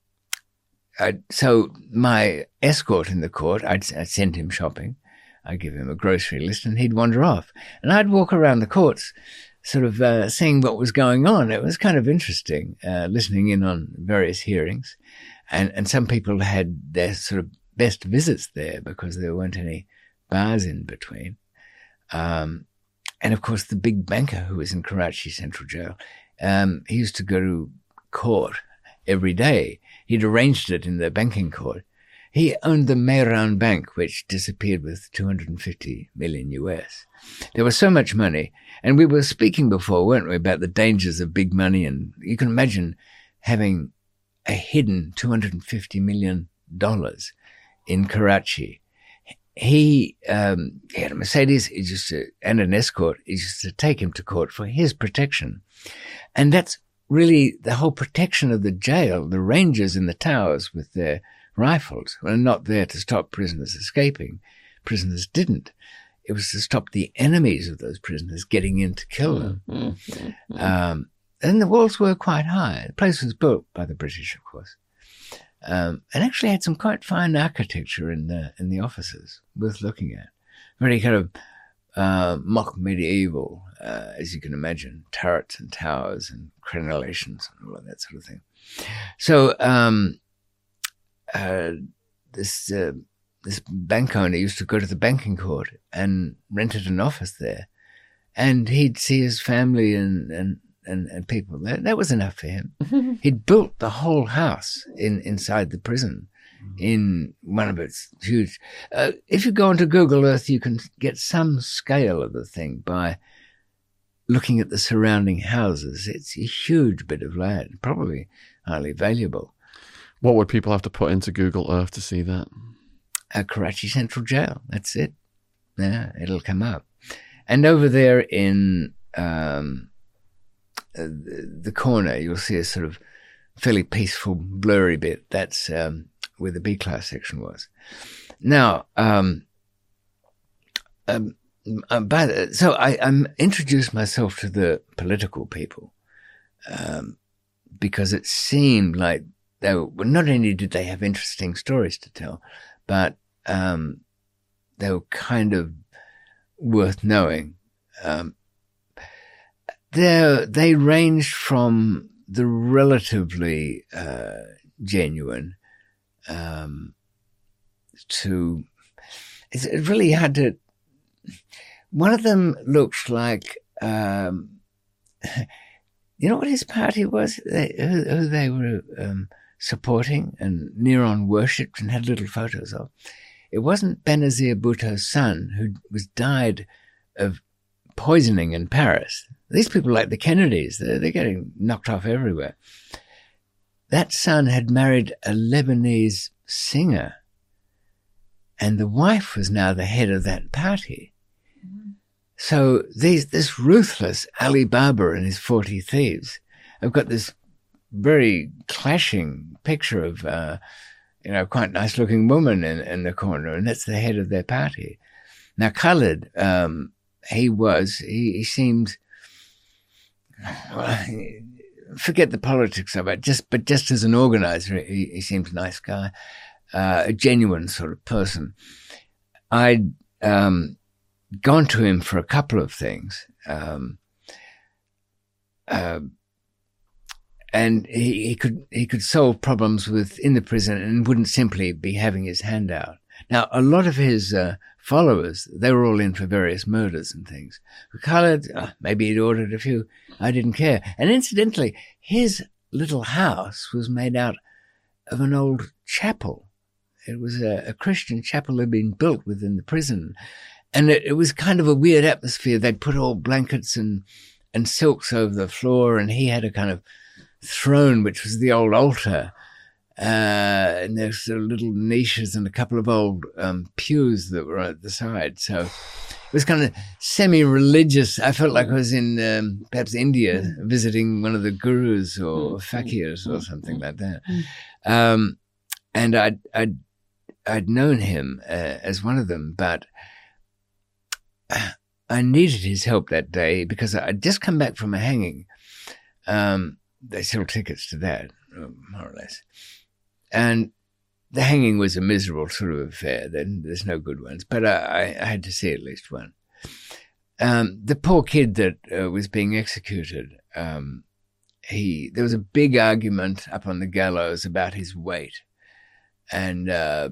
I, so my escort in the court, I'd, I'd send him shopping. I'd give him a grocery list and he'd wander off. And I'd walk around the courts sort of uh, seeing what was going on. It was kind of interesting, uh, listening in on various hearings. And, and some people had their sort of best visits there because there weren't any bars in between. Um, and, of course, the big banker who was in Karachi Central Jail, um, he used to go to court every day. He'd arranged it in the banking court. He owned the Mehran Bank, which disappeared with two hundred fifty million U S. There was so much money. And we were speaking before, weren't we, about the dangers of big money. And you can imagine having a hidden two hundred fifty million dollars in Karachi. He, um, he had a Mercedes he used to, and an escort. He used to take him to court for his protection. And that's really the whole protection of the jail. The rangers in the towers with their rifles were not there to stop prisoners escaping. Prisoners didn't. It was to stop the enemies of those prisoners getting in to kill them. Mm-hmm. Um, and the walls were quite high. The place was built by the British, of course. Um, and actually had some quite fine architecture in the in the offices, worth looking at. Very kind of uh, mock medieval, uh, as you can imagine, turrets and towers and crenellations and all of that sort of thing. So um, uh, this uh, this bank owner used to go to the banking court and rented an office there, and he'd see his family and and. And, and people. That, that was enough for him. He'd built the whole house in inside the prison in one of its huge... Uh, if you go onto Google Earth, you can get some scale of the thing by looking at the surrounding houses. It's a huge bit of land, probably highly valuable. What would people have to put into Google Earth to see that? Uh, Karachi Central Jail. That's it. Yeah, it'll come up. And over there in... Um, Uh, the, the corner, you'll see a sort of fairly peaceful, blurry bit. That's um, where the B-class section was. Now, um, um, by the, so I, I introduced myself to the political people um, because it seemed like they were, well, not only did they have interesting stories to tell, but um, they were kind of worth knowing. Um, They they ranged from the relatively uh, genuine um, to it's really hard to. One of them looked like um, you know what his party was, they, who, who they were um, supporting and Neron worshipped and had little photos of. It wasn't Benazir Bhutto's son, who was died of poisoning in Paris. These people, like the Kennedys, they're, they're getting knocked off everywhere. That son had married a Lebanese singer, and the wife was now the head of that party. Mm-hmm. So these, this ruthless Ali Baba and his forty thieves have got this very clashing picture of, uh, you know, quite nice-looking woman in, in the corner, and that's the head of their party. Now, Khalid, um, he was. He, he seemed, well, forget the politics of it, just but just as an organizer, he, he seemed a nice guy, uh, a genuine sort of person. I'd um, gone to him for a couple of things. Um, uh, And he, he could he could solve problems within the prison and wouldn't simply be having his hand out. Now, a lot of his uh, followers, they were all in for various murders and things. Khaled, uh, maybe he'd ordered a few. I didn't care. And incidentally, his little house was made out of an old chapel. It was a, a Christian chapel that had been built within the prison. And it, it was kind of a weird atmosphere. They'd put all blankets and, and silks over the floor, and he had a kind of throne, which was the old altar, uh, and there's sort of little niches and a couple of old um, pews that were at the side. So it was kind of semi-religious. I felt like I was in um, perhaps India visiting one of the gurus or fakirs or something like that. Um, and I'd, I'd, I'd known him uh, as one of them, but I needed his help that day because I'd just come back from a hanging. Um, They sell tickets to that, more or less. And the hanging was a miserable sort of affair. Then there's no good ones, but I, I had to see at least one. Um, the poor kid that uh, was being executed, um, he there was a big argument up on the gallows about his weight, and uh,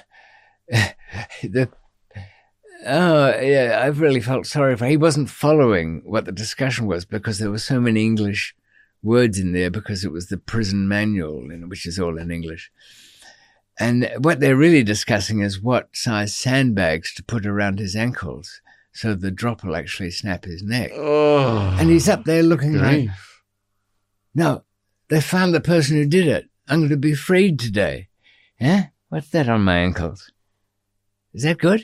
the oh yeah, I've really felt sorry for him. He wasn't following what the discussion was because there were so many English words in there because it was the prison manual, you know, which is all in English. And what they're really discussing is what size sandbags to put around his ankles so the drop will actually snap his neck. Oh, and he's up there looking grief. like, no, they found the person who did it. I'm going to be freed today. Yeah? What's that on my ankles? Is that good?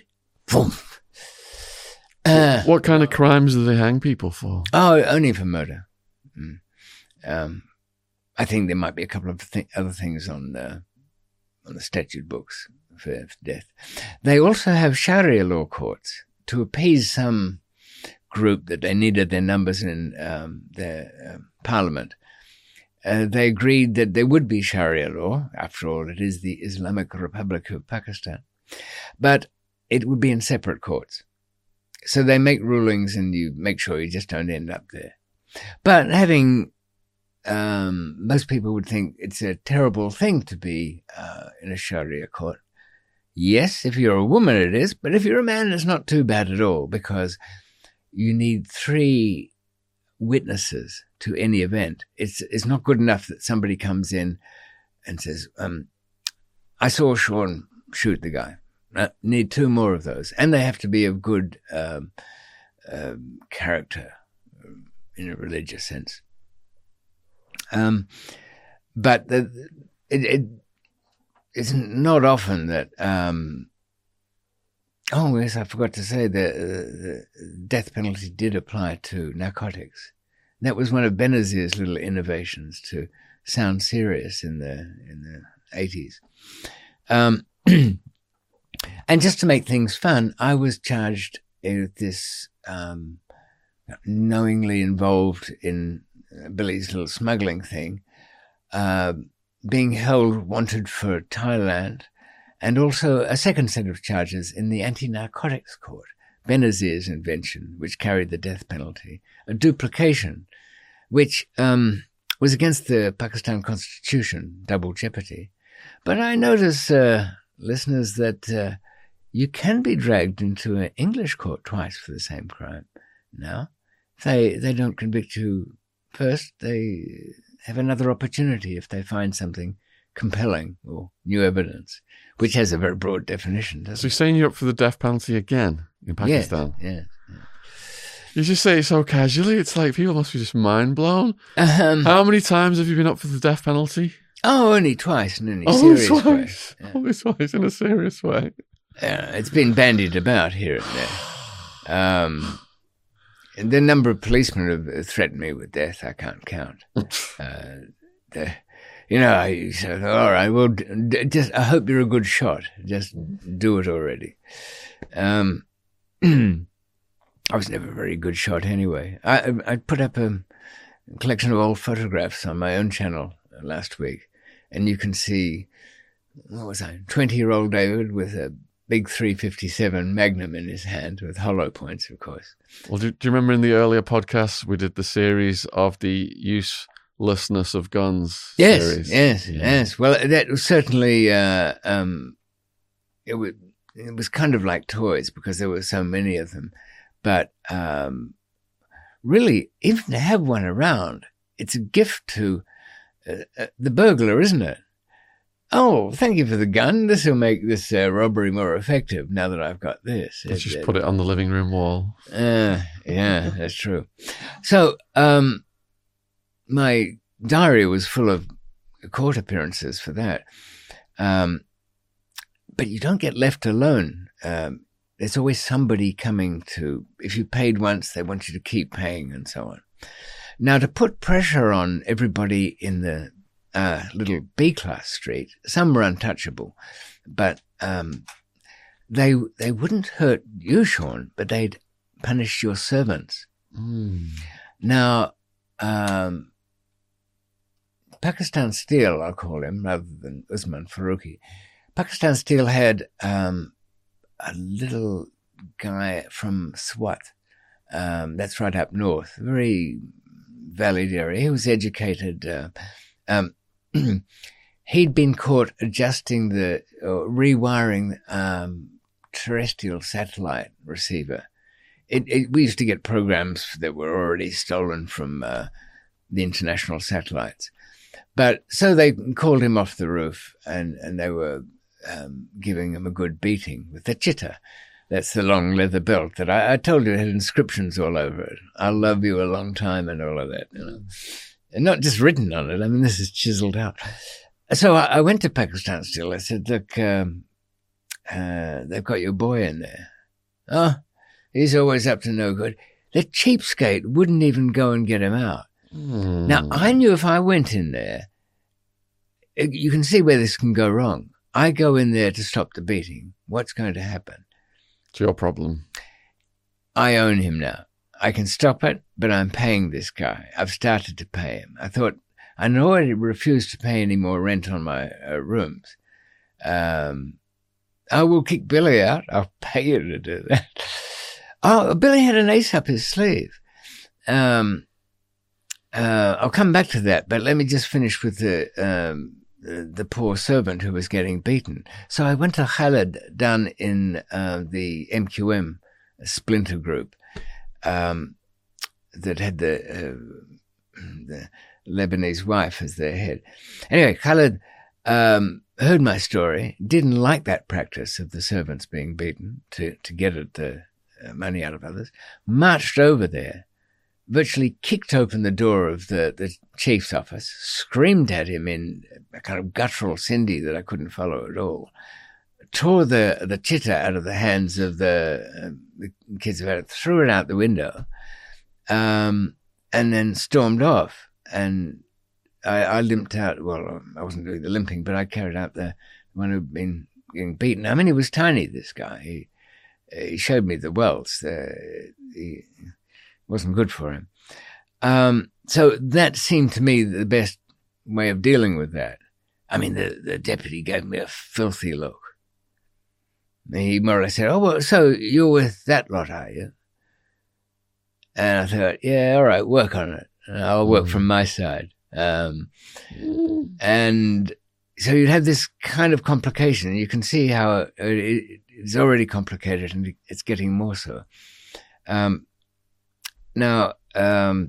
Uh, what kind of crimes do they hang people for? Oh, only for murder. Mm. Um, I think there might be a couple of th- other things on the on the statute books for, for death. They also have Sharia law courts to appease some group that they needed their numbers in um, their uh, parliament. Uh, they agreed that there would be Sharia law. After all, it is the Islamic Republic of Pakistan. But it would be in separate courts. So they make rulings and you make sure you just don't end up there. But having... Um, most people would think it's a terrible thing to be uh, in a Sharia court. Yes, if you're a woman it is, but if you're a man it's not too bad at all because you need three witnesses to any event. It's it's not good enough that somebody comes in and says, um, I saw Sean shoot the guy. I need two more of those. And they have to be of good um, um, character in a religious sense. Um, but the, it, it, it's not often that, um, oh yes, I forgot to say the, the death penalty did apply to narcotics. That was one of Benazir's little innovations to sound serious in the, in the eighties. Um, and just to make things fun, I was charged with this, um, knowingly involved in Billy's little smuggling thing, uh, being held wanted for Thailand, and also a second set of charges in the anti-narcotics court, Benazir's invention, which carried the death penalty, a duplication, which um, was against the Pakistan constitution, double jeopardy. But I notice, uh, listeners, that uh, you can be dragged into an English court twice for the same crime now. They, they don't convict you first, they have another opportunity if they find something compelling or new evidence, which has a very broad definition, doesn't So you're saying you're up for the death penalty again in Pakistan? Yeah, yeah, yeah. You just say it so casually, it's like people must be just mind blown. Um, How many times have you been up for the death penalty? oh, only twice in any Only serious twice. way. Yeah. Only twice in a serious way. Uh, it's been bandied about here and there. Um, and the number of policemen who have threatened me with death, I can't count. uh, the, you know, I said, all right, well, d- just, I hope you're a good shot. Just do it already. Um, I was never a very good shot anyway. I, I put up a collection of old photographs on my own channel last week, and you can see, what was I, twenty-year-old David with a big three fifty-seven Magnum in his hand with hollow points, of course. Well, do, do you remember in the earlier podcasts we did the series of the uselessness of guns? Yes, series? yes, Yeah. yes. Well, that was certainly, uh, um, it was, it was kind of like toys because there were so many of them. But um, really, even to have one around, it's a gift to uh, uh, the burglar, isn't it? Oh, thank you for the gun. This will make this uh, robbery more effective now that I've got this. Let's It- just it- put it on the living room wall. Uh, yeah, that's true. So um, my diary was full of court appearances for that. Um, but you don't get left alone. Um, there's always somebody coming to, if you paid once, they want you to keep paying and so on. Now, to put pressure on everybody in the uh, little B-class street, some were untouchable, but um, they they wouldn't hurt you, Sean, but they'd punish your servants. Mm. Now, um, Pakistan Steel, I'll call him, rather than Usman Faruqi. Pakistan Steel had um, a little guy from Swat. Um, that's right up north, very valleyed area. He was educated. Uh, um, he'd been caught adjusting the, or rewiring um, terrestrial satellite receiver. It, it, we used to get programs that were already stolen from uh, the international satellites. But so they called him off the roof, and, and they were um, giving him a good beating with the chitta. That's the long leather belt that I, I told you had inscriptions all over it. I'll love you a long time and all of that, you know. And not just written on it. I mean, this is chiseled out. So I, I went to Pakistan Steel. I said, look, um, uh, they've got your boy in there. Oh, he's always up to no good. The cheapskate wouldn't even go and get him out. Mm. Now, I knew if I went in there, you can see where this can go wrong. I go in there to stop the beating. What's going to happen? It's your problem. I own him now. I can stop it, but I'm paying this guy. I've started to pay him. I thought, I already refused to pay any more rent on my uh, rooms. Um, I will kick Billy out. I'll pay you to do that. Oh, Billy had an ace up his sleeve. Um, uh, I'll come back to that, but let me just finish with the, um, the, the poor servant who was getting beaten. So I went to Khaled down in uh, the M Q M splinter group um, that had the, uh, the Lebanese wife as their head. Anyway, Khaled um, heard my story, didn't like that practice of the servants being beaten to, to get at the uh, money out of others, marched over there, virtually kicked open the door of the, the chief's office, screamed at him in a kind of guttural Sindhi that I couldn't follow at all, tore the, the chitta out of the hands of the, uh, the kids about it, threw it out the window, um, and then stormed off. And I, I limped out. Well, I wasn't doing the limping, but I carried out the one who'd been getting beaten. I mean, he was tiny, this guy. He, he showed me the welts. Uh, he wasn't good for him. Um, so that seemed to me the best way of dealing with that. I mean, the, the deputy gave me a filthy look. He more or less said, oh, well, so you're with that lot, are you? And I thought, yeah, all right, work on it. I'll work from my side. Um, and so you'd have this kind of complication. You can see how it, it, it's already complicated and it's getting more so. Um, now, um,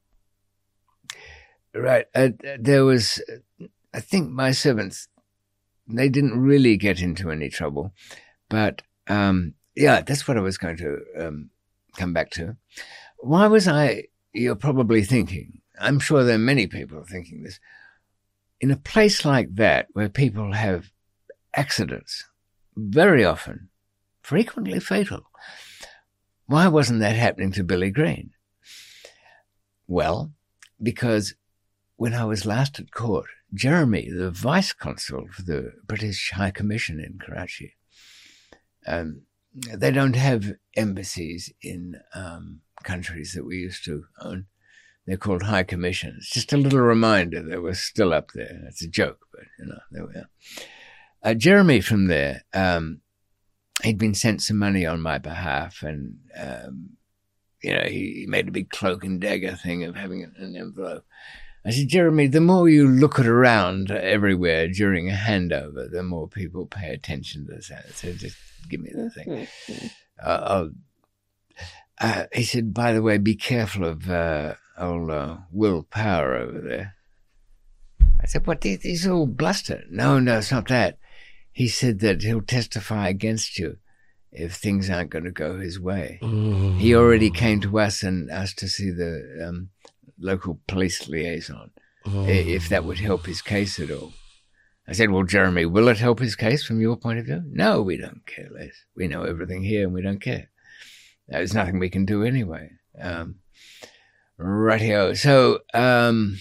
right, uh, there was, I think my servants, they didn't really get into any trouble. But, um, yeah, that's what I was going to um, come back to. Why was I, you're probably thinking, I'm sure there are many people thinking this, in a place like that where people have accidents, very often, frequently fatal, why wasn't that happening to Billy Green? Well, because when I was last at court, Jeremy, the vice consul for the British High Commission in Karachi, um, they don't have embassies in um, countries that we used to own. They're called high commissions. Just a little reminder that we're still up there. It's a joke, but, you know, there we are. Uh, Jeremy from there, um, he'd been sent some money on my behalf, and, um, you know, he, he made a big cloak and dagger thing of having an envelope. I said, Jeremy, the more you look at around everywhere during a handover, the more people pay attention to this. So just give me the thing. uh, I'll, uh, he said, by the way, be careful of uh, old uh, Will Power over there. I said, what, he's all bluster. No, no, it's not that. He said that he'll testify against you if things aren't going to go his way. Mm. He already came to us and asked to see the um, local police liaison, oh. if that would help his case at all. I said, well, Jeremy, will it help his case from your point of view? No, we don't care, Les. We know everything here and we don't care. There's nothing we can do anyway. Um, rightio. So um,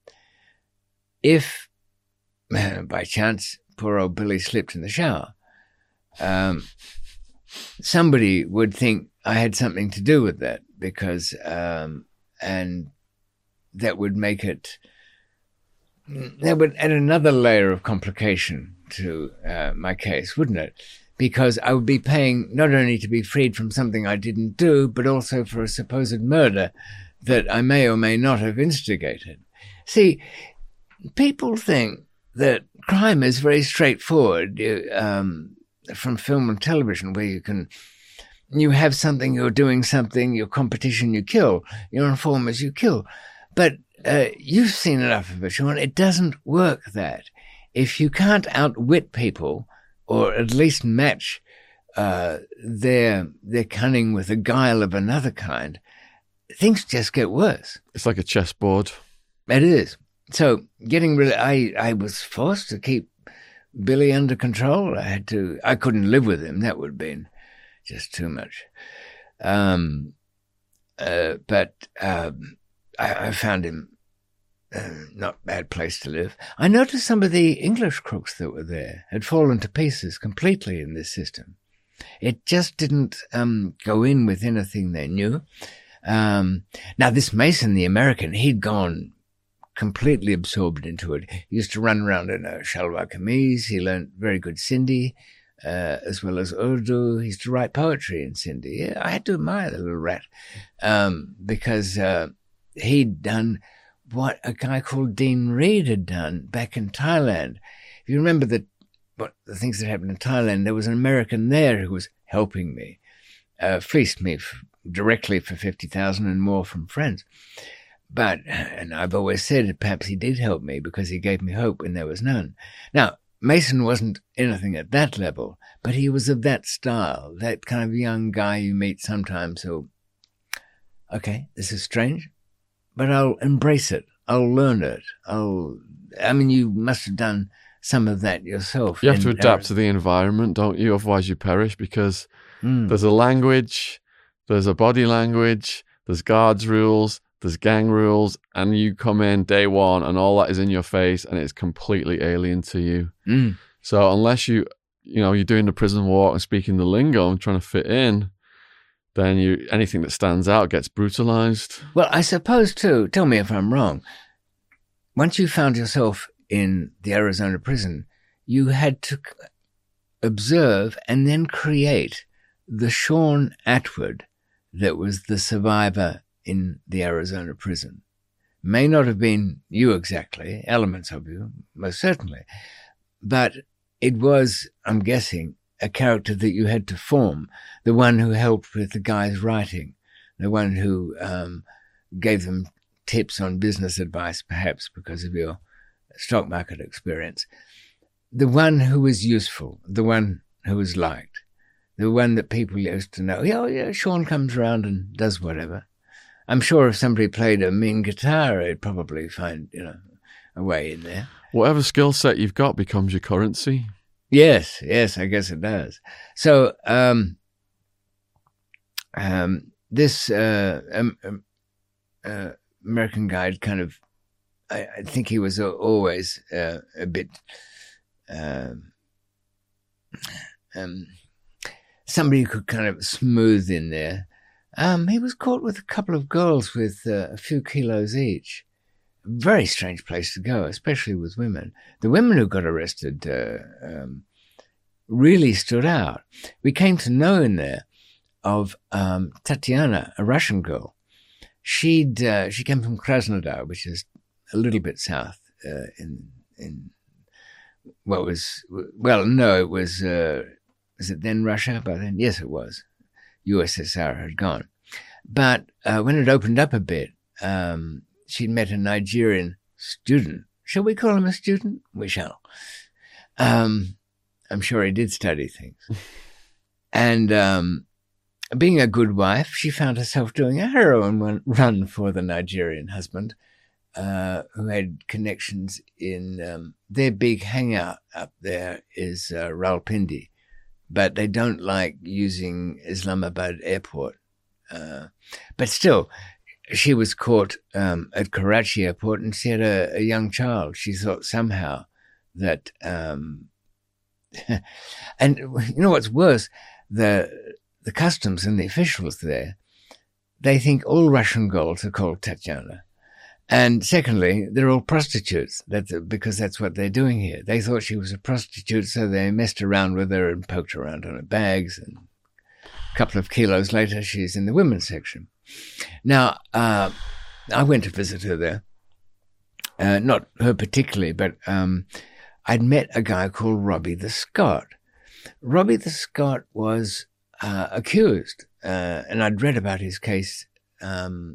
if, uh, by chance, poor old Billy slipped in the shower, um, somebody would think I had something to do with that, because, um, and that would make it, that would add another layer of complication to uh, my case, wouldn't it? Because I would be paying not only to be freed from something I didn't do, but also for a supposed murder that I may or may not have instigated. See, people think that crime is very straightforward um, from film and television, where you can, you have something, you're doing something, your competition, you kill, your informers, you kill. But uh, you've seen enough of it, Sean. It doesn't work that. If you can't outwit people, or at least match uh, their their cunning with the guile of another kind, things just get worse. It's like a chessboard. It is. So getting rid of, I, I was forced to keep Billy under control. I had to, I couldn't live with him. That would have been just too much. Um, uh, but um, I, I found him uh, not a bad place to live. I noticed some of the English crooks that were there had fallen to pieces completely in this system. It just didn't um, go in with anything they knew. Um, now, this Mason, the American, he'd gone completely absorbed into it. He used to run around in a shalwar kameez. He learned very good Sindhi, uh, as well as Urdu. He used to write poetry in Sindhi. Yeah, I had to admire the little rat, um, because uh, he'd done what a guy called Dean Reed had done back in Thailand. If you remember the, what, the things that happened in Thailand, there was an American there who was helping me, uh, fleeced me f- directly for fifty thousand dollars and more from friends. But, and I've always said perhaps he did help me because he gave me hope when there was none. Now, Mason wasn't anything at that level, but he was of that style, that kind of young guy you meet sometimes who, okay, this is strange, but I'll embrace it. I'll learn it. I'll, I mean, you must have done some of that yourself. You have to adapt to the environment, don't you? Otherwise you perish, because mm. there's a language, there's a body language, there's guards rules, there's gang rules, and you come in day one and all that is in your face and it's completely alien to you. Mm. So unless you, you know, you're doing the prison walk and speaking the lingo and trying to fit in, then you anything that stands out gets brutalized. Well, I suppose too, tell me if I'm wrong, once you found yourself in the Arizona prison, you had to observe and then create the Sean Atwood that was the survivor in the Arizona prison. May not have been you exactly, elements of you, most certainly, but it was, I'm guessing, a character that you had to form, the one who helped with the guy's writing, the one who um, gave them tips on business advice, perhaps because of your stock market experience, the one who was useful, the one who was liked, the one that people used to know, oh yeah, Sean comes around and does whatever. I'm sure if somebody played a mean guitar, it'd probably find, you know, a way in there. Whatever skill set you've got becomes your currency. Yes, yes, I guess it does. So, um, um, this uh, um, uh, American guy kind of, I, I think he was always uh, a bit uh, um, somebody who could kind of smooth in there. Um, he was caught with a couple of girls with uh, a few kilos each. Very strange place to go, especially with women. The women who got arrested uh, um, really stood out. We came to know in there of um, Tatiana, a Russian girl. She'd uh, she came from Krasnodar, which is a little bit south uh, in in what was well, no, it was uh, was it then Russia? By then, yes, it was. U S S R had gone, but uh, when it opened up a bit. Um, She'd met a Nigerian student. Shall we call him a student? We shall. Um, I'm sure he did study things. And um, being a good wife, she found herself doing a heroin run for the Nigerian husband, uh, who had connections in um, their big hangout up there is uh, Rawalpindi, but they don't like using Islamabad airport. Uh, but still, she was caught um, at Karachi airport, and she had a, a young child. She thought somehow that, um, and you know what's worse, the the customs and the officials there, they think all Russian girls are called Tatiana, and secondly, they're all prostitutes. That's because that's what they're doing here. They thought she was a prostitute, so they messed around with her and poked around on her bags, and a couple of kilos later, she's in the women's section. Now, uh, I went to visit her there. Uh, not her particularly, but um, I'd met a guy called Robbie the Scot. Robbie the Scot was uh, accused, uh, and I'd read about his case um,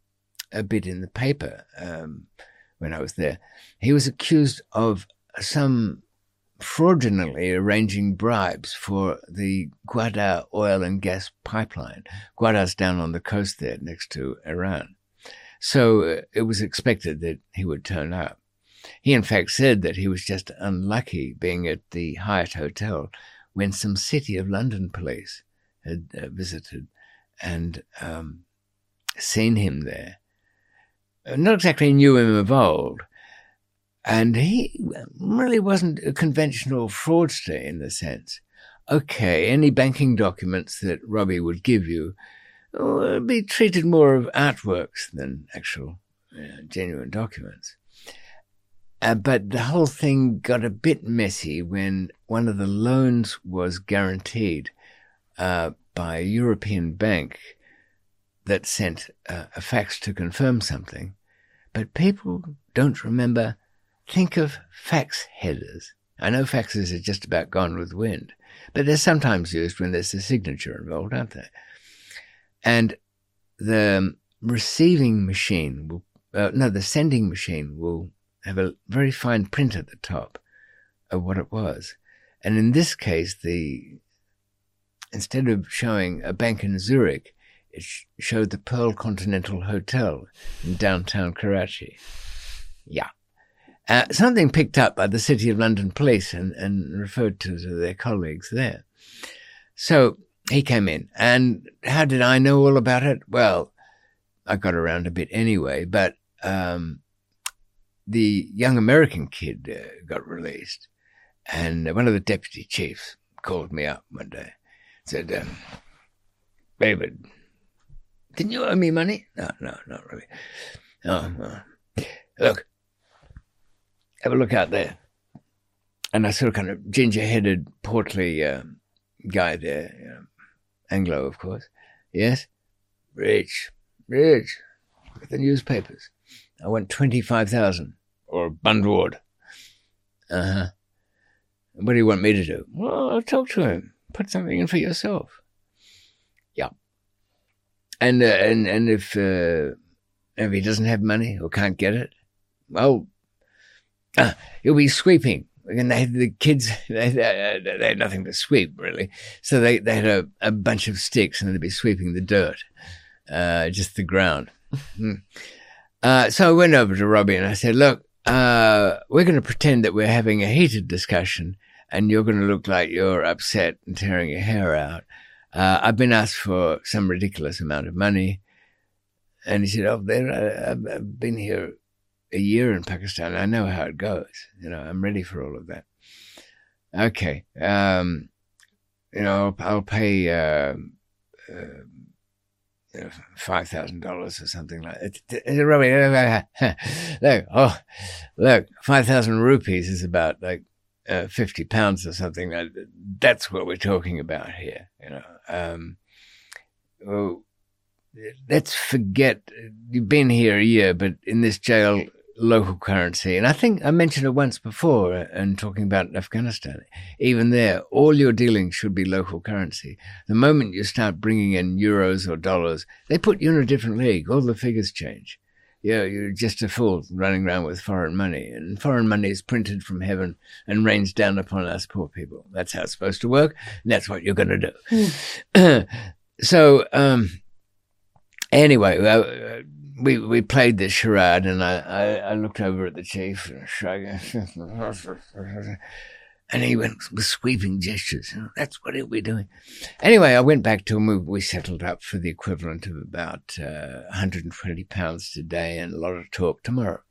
a bit in the paper um, when I was there. He was accused of some fraudulently arranging bribes for the Gwadar oil and gas pipeline. Gwadar's down on the coast there next to Iran. So uh, it was expected that he would turn up. He in fact said that he was just unlucky being at the Hyatt Hotel when some City of London police had uh, visited and um, seen him there. Not exactly knew him of old. And he really wasn't a conventional fraudster in the sense. Okay, any banking documents that Robbie would give you would be treated more of artworks than actual uh, genuine documents. Uh, but the whole thing got a bit messy when one of the loans was guaranteed uh, by a European bank that sent uh, a fax to confirm something. But people don't remember. Think of fax headers. I know faxes are just about gone with the wind, but they're sometimes used when there's a signature involved, aren't they? And the receiving machine will, uh, no, the sending machine will have a very fine print at the top of what it was. And in this case, the instead of showing a bank in Zurich, it sh- showed the Pearl Continental Hotel in downtown Karachi. Yeah. Uh, something picked up by the City of London police and, and referred to, to their colleagues there. So he came in. And how did I know all about it? Well, I got around a bit anyway, but um, the young American kid uh, got released. And one of the deputy chiefs called me up one day, said, um, David, didn't you owe me money? No, no, not really. Oh, no. Look, have a look out there. And I sort of kind of ginger-headed, portly uh, guy there, you know, Anglo, of course. Yes? Rich, rich, with the newspapers. I want twenty-five thousand or Bundward. Uh-huh. What do you want me to do? Well, I'll talk to him. Put something in for yourself. Yeah. And uh, and and if uh, if he doesn't have money or can't get it, well, uh, he'll be sweeping. And they had the kids, they, they, they had nothing to sweep, really. So they, they had a, a bunch of sticks and they'd be sweeping the dirt, uh, just the ground. uh, so I went over to Robbie and I said, look, uh, we're going to pretend that we're having a heated discussion and you're going to look like you're upset and tearing your hair out. Uh, I've been asked for some ridiculous amount of money. And he said, oh, there, I, I've been here a year in Pakistan. I know how it goes. You know, I'm ready for all of that. Okay. Um, you know, I'll, I'll pay uh, uh, you know, five thousand dollars or something like that. Look, oh, look, five thousand rupees is about like uh, fifty pounds or something. Like that. That's what we're talking about here, you know. Um, well, let's forget, you've been here a year, but in this jail, local currency. And I think I mentioned it once before and talking about Afghanistan. Even there, all your dealings should be local currency. The moment you start bringing in euros or dollars, they put you in a different league. All the figures change. You know, you're just a fool running around with foreign money. And foreign money is printed from heaven and rains down upon us poor people. That's how it's supposed to work. And that's what you're going to do. Mm. so, um, anyway, uh, We we played this charade, and I, I, I looked over at the chief and shrugged, and he went with sweeping gestures. That's what he'll be doing. Anyway, I went back to him. We, we settled up for the equivalent of about uh, one hundred twenty pounds today and a lot of talk tomorrow,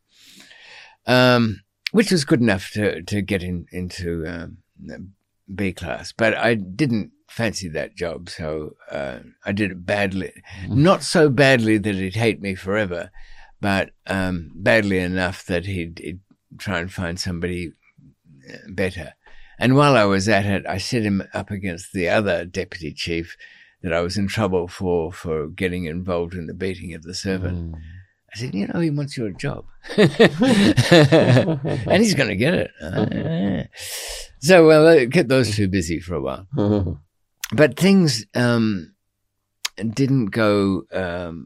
um, which was good enough to to get in, into um, B class. But I didn't fancy that job, so uh, I did it badly. Not so badly that he'd hate me forever, but um, badly enough that he'd, he'd try and find somebody better. And while I was at it, I set him up against the other deputy chief that I was in trouble for, for getting involved in the beating of the servant. Mm. I said, you know, he wants your job. And he's going to get it. Uh, so, well, I kept those two busy for a while. But things um, didn't go. Um,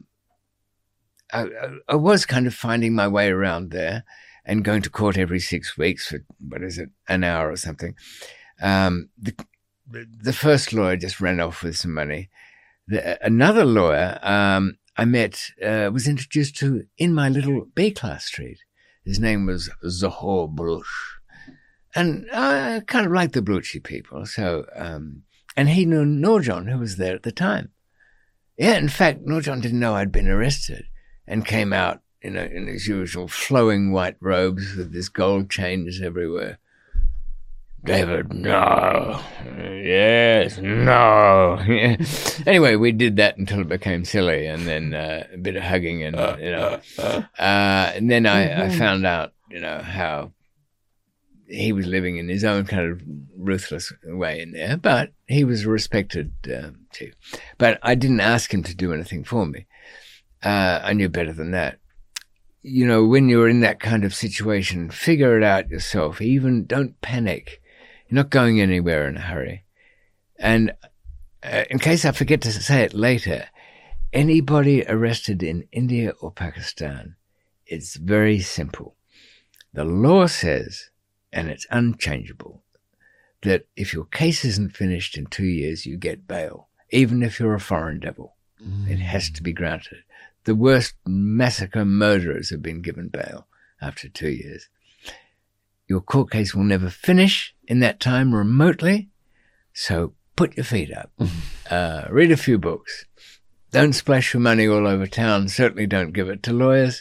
I, I was kind of finding my way around there and going to court every six weeks for, what is it, an hour or something. Um, the, the first lawyer just ran off with some money. The, another lawyer um, I met uh, was introduced to in my little B-class street. His name was Zohor Bruch. And I kind of liked the Bruchy people, so... Um, And he knew Nurjan, who was there at the time. Yeah, in fact, Nurjan didn't know I'd been arrested and came out, you know, in his usual flowing white robes with his gold chains everywhere. David, no. Yes, no. Yeah. Anyway, we did that until it became silly, and then uh, a bit of hugging, and you know, uh, and then I, I found out, you know, how he was living in his own kind of ruthless way in there, but he was respected um, too. But I didn't ask him to do anything for me. Uh, I knew better than that. You know, when you're in that kind of situation, figure it out yourself. Even don't panic. You're not going anywhere in a hurry. And uh, in case I forget to say it later, anybody arrested in India or Pakistan, it's very simple. The law says, and it's unchangeable, that if your case isn't finished in two years, you get bail, even if you're a foreign devil. Mm. It has to be granted. The worst massacre murderers have been given bail after two years. Your court case will never finish in that time remotely, so put your feet up. uh, read a few books. Don't splash your money all over town. Certainly don't give it to lawyers.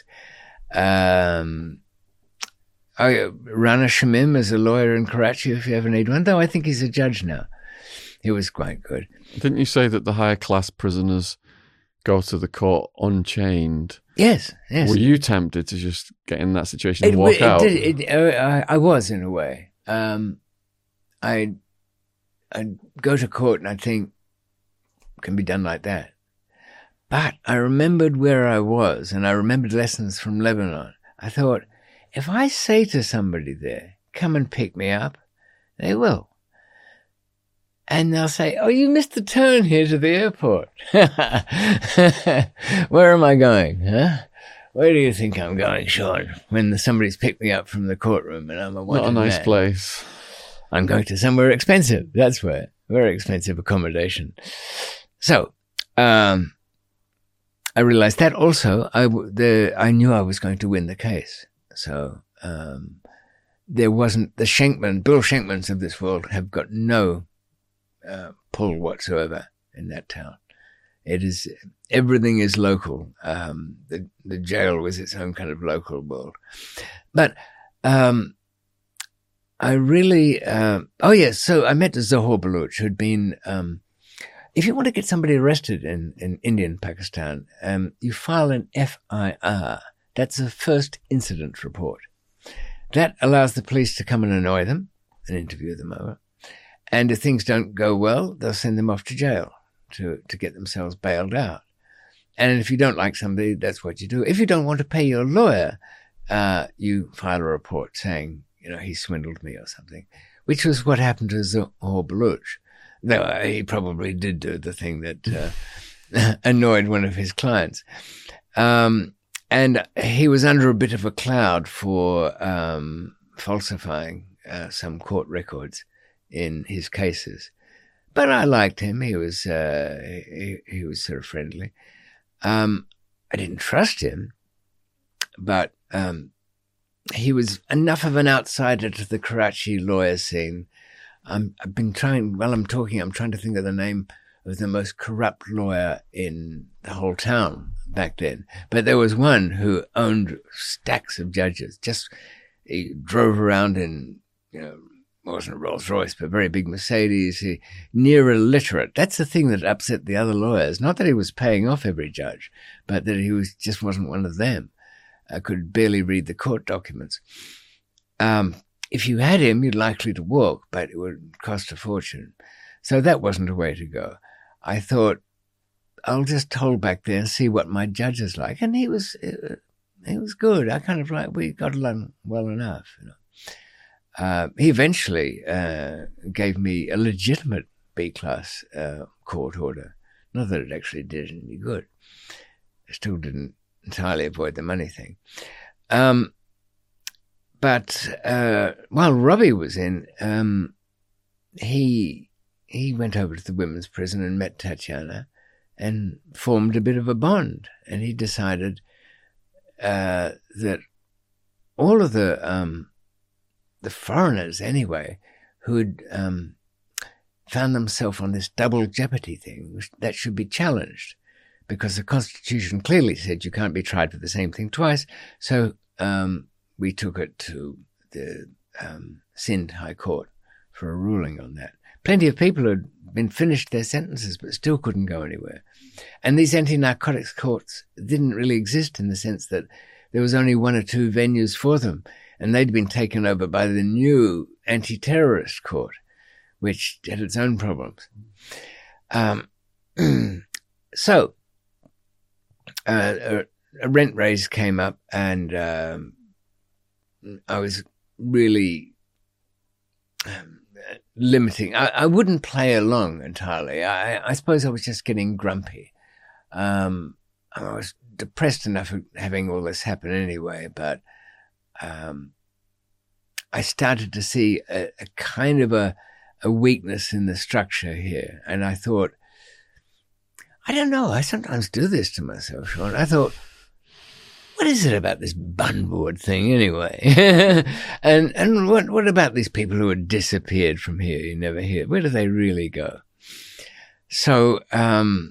Um... Oh, Rana Shamim is a lawyer in Karachi if you ever need one, though I think he's a judge now. He was quite good. Didn't you say that the higher class prisoners go to the court unchained? Yes, yes. Were you tempted to just get in that situation and it, walk it, out? It, it, uh, I, I was, in a way. Um, I'd, I'd go to court and I'd think, it can be done like that. But I remembered where I was, and I remembered lessons from Lebanon. I thought, if I say to somebody there, come and pick me up, they will. And they'll say, oh, you missed the turn here to the airport. Where am I going? Huh? Where do you think I'm going, Sean, when somebody's picked me up from the courtroom and I'm a wanted Not a nice man? place. I'm going to somewhere expensive. That's where. Very expensive accommodation. So, um, I realized that also I, the, I knew I was going to win the case. So um, there wasn't the Schenkman, Bill Schenkmans of this world have got no uh, pull whatsoever in that town. It is, everything is local. Um, the, the jail was its own kind of local world. But um, I really, uh, oh yes, so I met Zohar Baloch, who'd been, um, if you want to get somebody arrested in, in India and Pakistan, um, you file an F I R. That's a first incident report. That allows the police to come and annoy them and interview them over. And if things don't go well, they'll send them off to jail to, to get themselves bailed out. And if you don't like somebody, that's what you do. If you don't want to pay your lawyer, uh, you file a report saying, you know, he swindled me or something, which was what happened to Zohar Baloch. Though he probably did do the thing that uh, annoyed one of his clients. Um, and he was under a bit of a cloud for um, falsifying uh, some court records in his cases. But I liked him. He was uh, he, he was sort of friendly. Um, I didn't trust him, but um, he was enough of an outsider to the Karachi lawyer scene. Um, I've been trying, while I'm talking, I'm trying to think of the name of the most corrupt lawyer in the whole town back then. But there was one who owned stacks of judges. Just, he drove around in, you know, wasn't a Rolls Royce, but very big Mercedes. He, near illiterate. That's the thing that upset the other lawyers. Not that he was paying off every judge, but that he was just wasn't one of them. I could barely read the court documents. Um, if you had him, you're likely to walk, but it would cost a fortune. So that wasn't a way to go. I thought, I'll just hold back there and see what my judge is like. And he was, uh, he was good. I kind of like, we got along well enough, you know. Uh, he eventually uh, gave me a legitimate B-class uh, court order. Not that it actually did any good. I still didn't entirely avoid the money thing. Um, but uh, while Robbie was in, um, he he went over to the women's prison and met Tatiana and formed a bit of a bond. And he decided uh, that all of the... Um, the foreigners anyway, who'd um, found themselves on this double jeopardy thing, that should be challenged because the Constitution clearly said you can't be tried for the same thing twice. So um, we took it to the um, Sindh High Court for a ruling on that. Plenty of people had been finished their sentences but still couldn't go anywhere. And these anti-narcotics courts didn't really exist in the sense that there was only one or two venues for them. And they'd been taken over by the new anti-terrorist court, which had its own problems. Um, so uh, a, a rent raise came up, and um, I was really um, limiting. I, I wouldn't play along entirely. I, I suppose I was just getting grumpy. Um, I was depressed enough of having all this happen anyway, but Um, I started to see a, a kind of a, a weakness in the structure here. And I thought, I don't know, I sometimes do this to myself, Sean. I thought, what is it about this bun board thing anyway? and and what what about these people who had disappeared from here? You never hear. Where do they really go? So, um,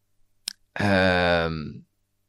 um,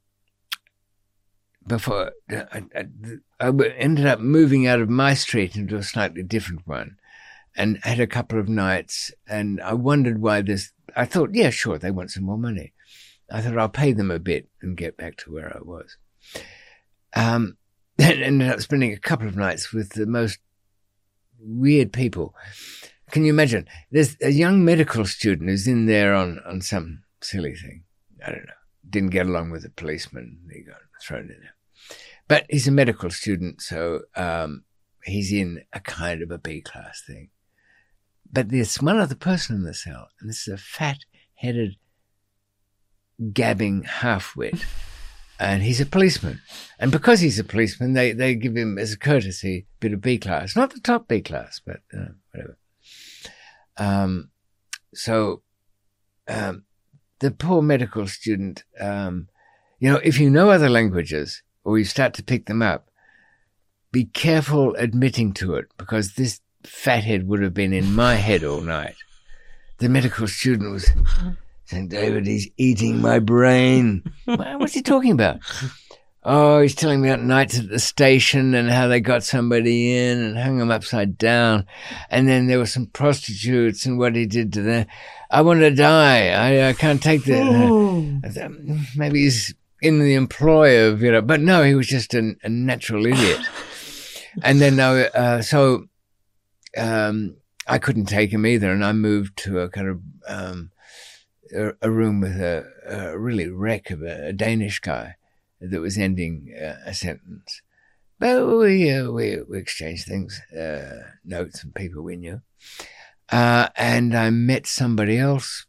before I, I, I ended up moving out of my street into a slightly different one, and had a couple of nights, and I wondered why this. I thought, yeah, sure, they want some more money. I thought I'll pay them a bit and get back to where I was. Um, and ended up spending a couple of nights with the most weird people. Can you imagine? There's a young medical student who's in there on, on some silly thing. I don't know. Didn't get along with the policeman. He got thrown in there. But he's a medical student, so um, he's in a kind of a B-class thing. But there's one other person in the cell, and this is a fat-headed, gabbing half-wit. And he's a policeman. And because he's a policeman, they, they give him, as a courtesy, a bit of B-class. Not the top B-class, but uh, whatever. Um, so um, the poor medical student, um, you know, if you know other languages or you start to pick them up, be careful admitting to it, because this fathead would have been in my head all night. The medical student was saying, David, he's eating my brain. What's he talking about? Oh, he's telling me about nights at the station and how they got somebody in and hung them upside down. And then there were some prostitutes and what he did to them. I want to die. I, I can't take that. Oh. Maybe he's in the employ of, you know, but no, he was just a, a natural idiot. And then, uh, so um, I couldn't take him either. And I moved to a kind of um, a, a room with a, a really wreck of a, a Danish guy that was ending uh, a sentence. But we, uh, we, we exchanged things, uh, notes and people we knew. Uh, and I met somebody else.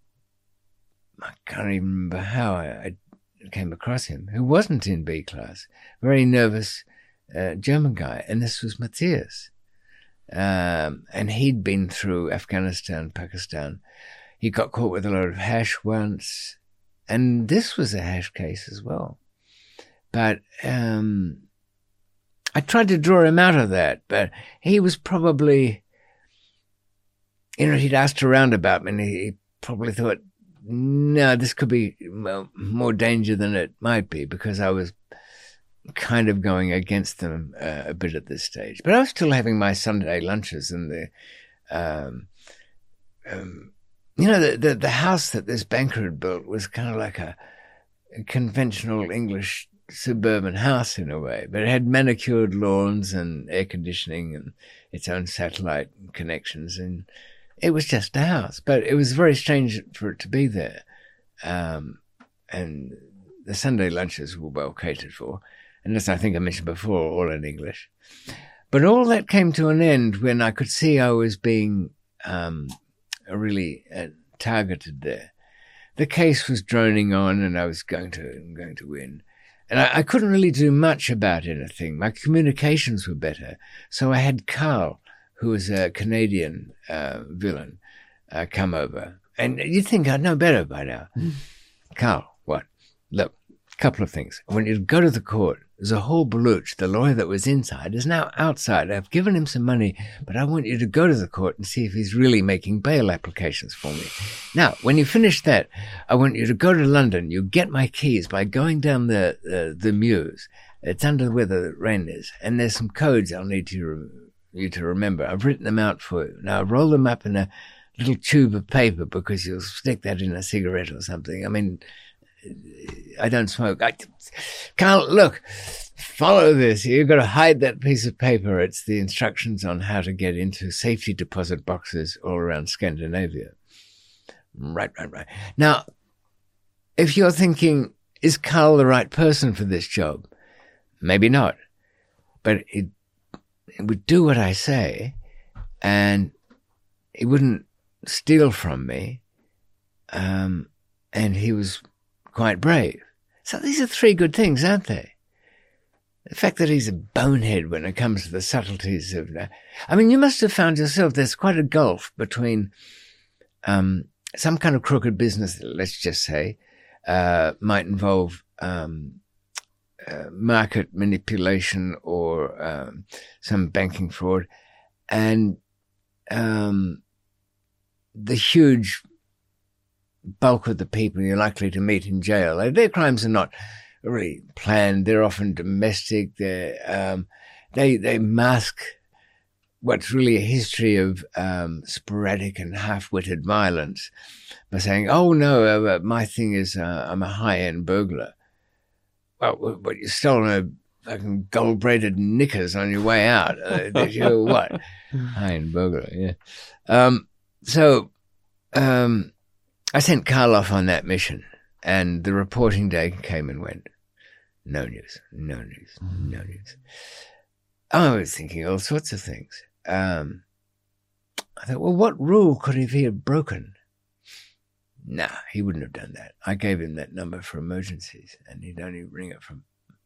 I can't even remember how I, I came across him, who wasn't in B class, very nervous uh, German guy. And this was Matthias. Um, and he'd been through Afghanistan, Pakistan. He got caught with a load of hash once. And this was a hash case as well. But um, I tried to draw him out of that, but he was probably, you know, he'd asked around about me and he probably thought, no, this could be more danger than it might be, because I was kind of going against them uh, a bit at this stage. But I was still having my Sunday lunches and the, um, um, you know, the, the, the house that this banker had built was kind of like a, a conventional English suburban house in a way, but it had manicured lawns and air conditioning and its own satellite connections, and it was just a house. But it was very strange for it to be there. Um, and the Sunday lunches were well catered for, and as I think I mentioned before, all in English. But all that came to an end when I could see I was being um, really uh, targeted there. The case was droning on, and I was going to going to win. And I, I couldn't really do much about anything. My communications were better. So I had Carl, who was a Canadian uh, villain, uh, come over. And you'd think I'd know better by now. Mm. Carl, what? Look, a couple of things. When you go to the court, Zahor Baluch, the lawyer that was inside, is now outside. I've given him some money, but I want you to go to the court and see if he's really making bail applications for me. Now, when you finish that, I want you to go to London. You get my keys by going down the uh, the Mews. It's under where the Wren is. And there's some codes I'll need you, re- you to remember. I've written them out for you. Now, roll them up in a little tube of paper, because you'll stick that in a cigarette or something. I mean, I don't smoke. I, Carl, look, follow this. You've got to hide that piece of paper. It's the instructions on how to get into safety deposit boxes all around Scandinavia. Right, right, right. Now, if you're thinking, is Carl the right person for this job? Maybe not. But it, it would do what I say, and he wouldn't steal from me. Um, and he was quite brave. So these are three good things, aren't they? The fact that he's a bonehead when it comes to the subtleties of... I mean, you must have found yourself, there's quite a gulf between um, some kind of crooked business, let's just say, uh, might involve um, uh, market manipulation or um, some banking fraud, and um, the huge bulk of the people you're likely to meet in jail. Their crimes are not really planned. They're often domestic. They're, um, they they mask what's really a history of um, sporadic and half-witted violence by saying, "Oh no, uh, my thing is uh, I'm a high-end burglar." Well, but you stole a fucking gold-braided knickers on your way out. Uh, you what? High-end burglar, yeah. Um, so. Um, I sent Carl off on that mission, and the reporting day came and went. No news, no news, no news. I was thinking all sorts of things. Um, I thought, well, what rule could he have broken? Nah, he wouldn't have done that. I gave him that number for emergencies, and he'd only ring it from...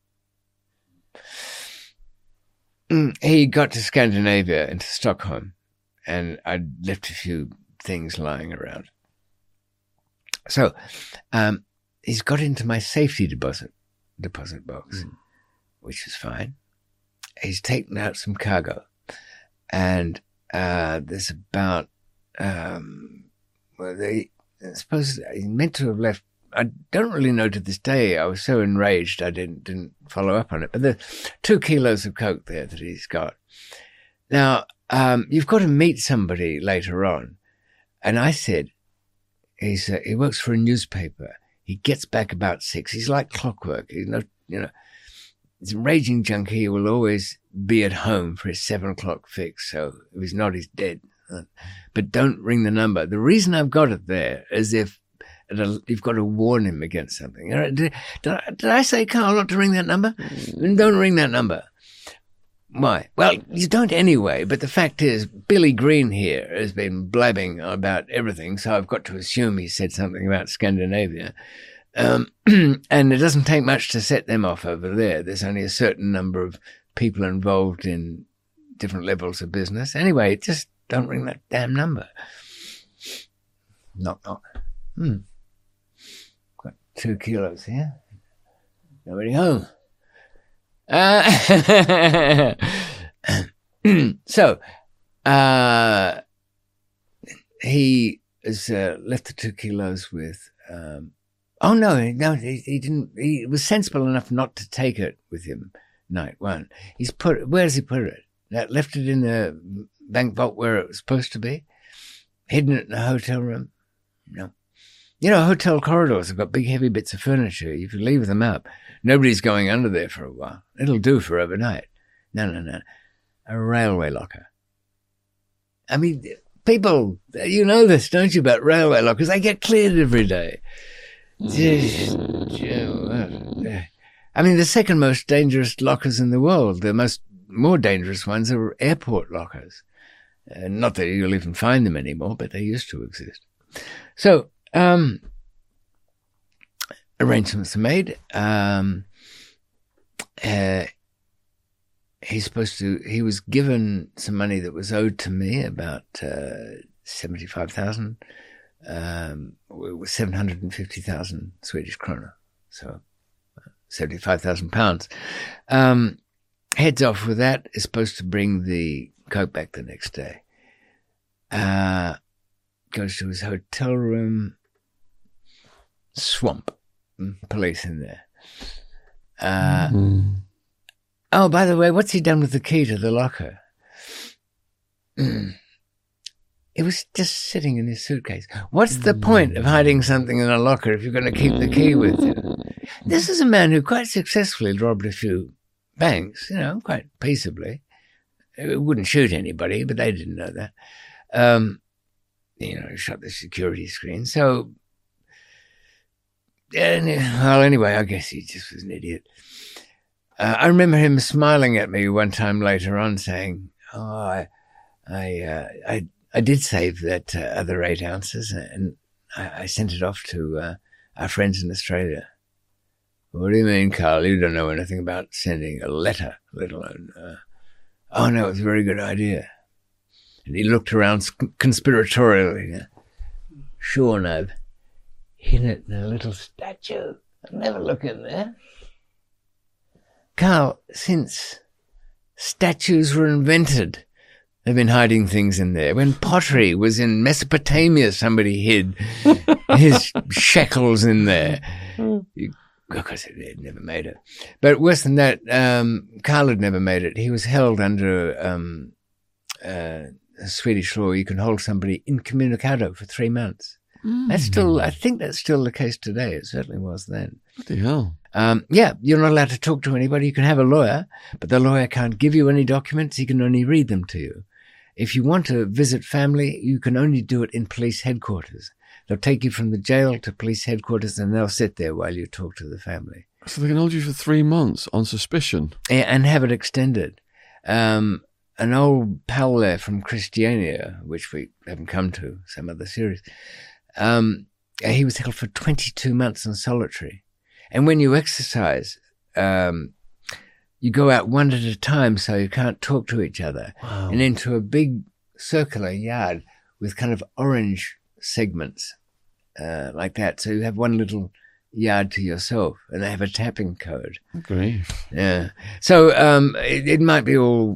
He got to Scandinavia and to Stockholm, and I'd left a few things lying around. So, um, he's got into my safety deposit deposit box, mm. which is fine. He's taken out some cargo, and uh, there's about um, well, they I suppose he meant to have left I don't really know to this day. I was so enraged I didn't didn't follow up on it. But there's two kilos of coke there that he's got. Now, um, you've got to meet somebody later on. And I said, he's uh, he works for a newspaper. He gets back about six. He's like clockwork. He's no, you know, he's a raging junkie. He will always be at home for his seven o'clock fix. So if he's not, he's dead. But don't ring the number. The reason I've got it there is if you've got to warn him against something. Did, did, I, did I say, Carl, not to ring that number? Don't ring that number. Why? Well, you don't anyway, but the fact is Billy Green here has been blabbing about everything, so I've got to assume he said something about Scandinavia. Um, and it doesn't take much to set them off over there. There's only a certain number of people involved in different levels of business. Anyway, just don't ring that damn number. Knock, knock. Hmm. Got two kilos here. Nobody home. Uh, so, uh, he has uh, left the two kilos with, um, oh no, no, he, he didn't, he was sensible enough not to take it with him night one. He's put, where does he put it? That left it in the bank vault where it was supposed to be? Hidden it in a hotel room? No. You know, hotel corridors have got big heavy bits of furniture. If you leave them up, nobody's going under there for a while. It'll do for overnight. No, no, no. A railway locker. I mean, people, you know this, don't you, about railway lockers? They get cleared every day. I mean, the second most dangerous lockers in the world, the most more dangerous ones are airport lockers. Uh, not that you'll even find them anymore, but they used to exist. So, um, arrangements are made. Um, uh, he's supposed to, he was given some money that was owed to me, about uh, seventy-five thousand, um, it was seven hundred fifty thousand Swedish krona. So, seventy-five thousand pounds. Um, heads off with that, is supposed to bring the coke back the next day. Uh, goes to his hotel room, swamp, police in there. Uh, mm-hmm. Oh, by the way, what's he done with the key to the locker? It was just sitting in his suitcase. What's the point of hiding something in a locker if you're going to keep the key with you? This is a man who quite successfully robbed a few banks, you know, quite peaceably. He wouldn't shoot anybody, but they didn't know that. Um, you know, shut the security screen. So, well, anyway, I guess he just was an idiot. Uh, I remember him smiling at me one time later on, saying, "Oh, I, I, uh, I, I did save that uh, other eight ounces, and I, I sent it off to uh, our friends in Australia." What do you mean, Carl? You don't know anything about sending a letter, let alone. Uh, oh no, it was a very good idea. And he looked around conspiratorially. Sure, and I've hidden it in a little statue. I'll never look in there. Carl, since statues were invented, they've been hiding things in there. When pottery was in Mesopotamia, somebody hid his shekels in there. You, of course, they'd never made it. But worse than that, um, Carl had never made it. He was held under um, uh, Swedish law. You can hold somebody incommunicado for three months. Mm. That's still, I think that's still the case today. It certainly was then. What the hell? Um, yeah, you're not allowed to talk to anybody. You can have a lawyer, but the lawyer can't give you any documents. He can only read them to you. If you want to visit family, you can only do it in police headquarters. They'll take you from the jail to police headquarters and they'll sit there while you talk to the family. So they can hold you for three months on suspicion? Yeah, and have it extended. Um, an old pal there from Christiania, which we haven't come to, some other series, um, he was held for twenty-two months in solitary. And when you exercise, um, you go out one at a time so you can't talk to each other. Wow. And into a big circular yard with kind of orange segments uh, like that. So you have one little yard to yourself and they have a tapping code. Great. Yeah. So um, it, it might be all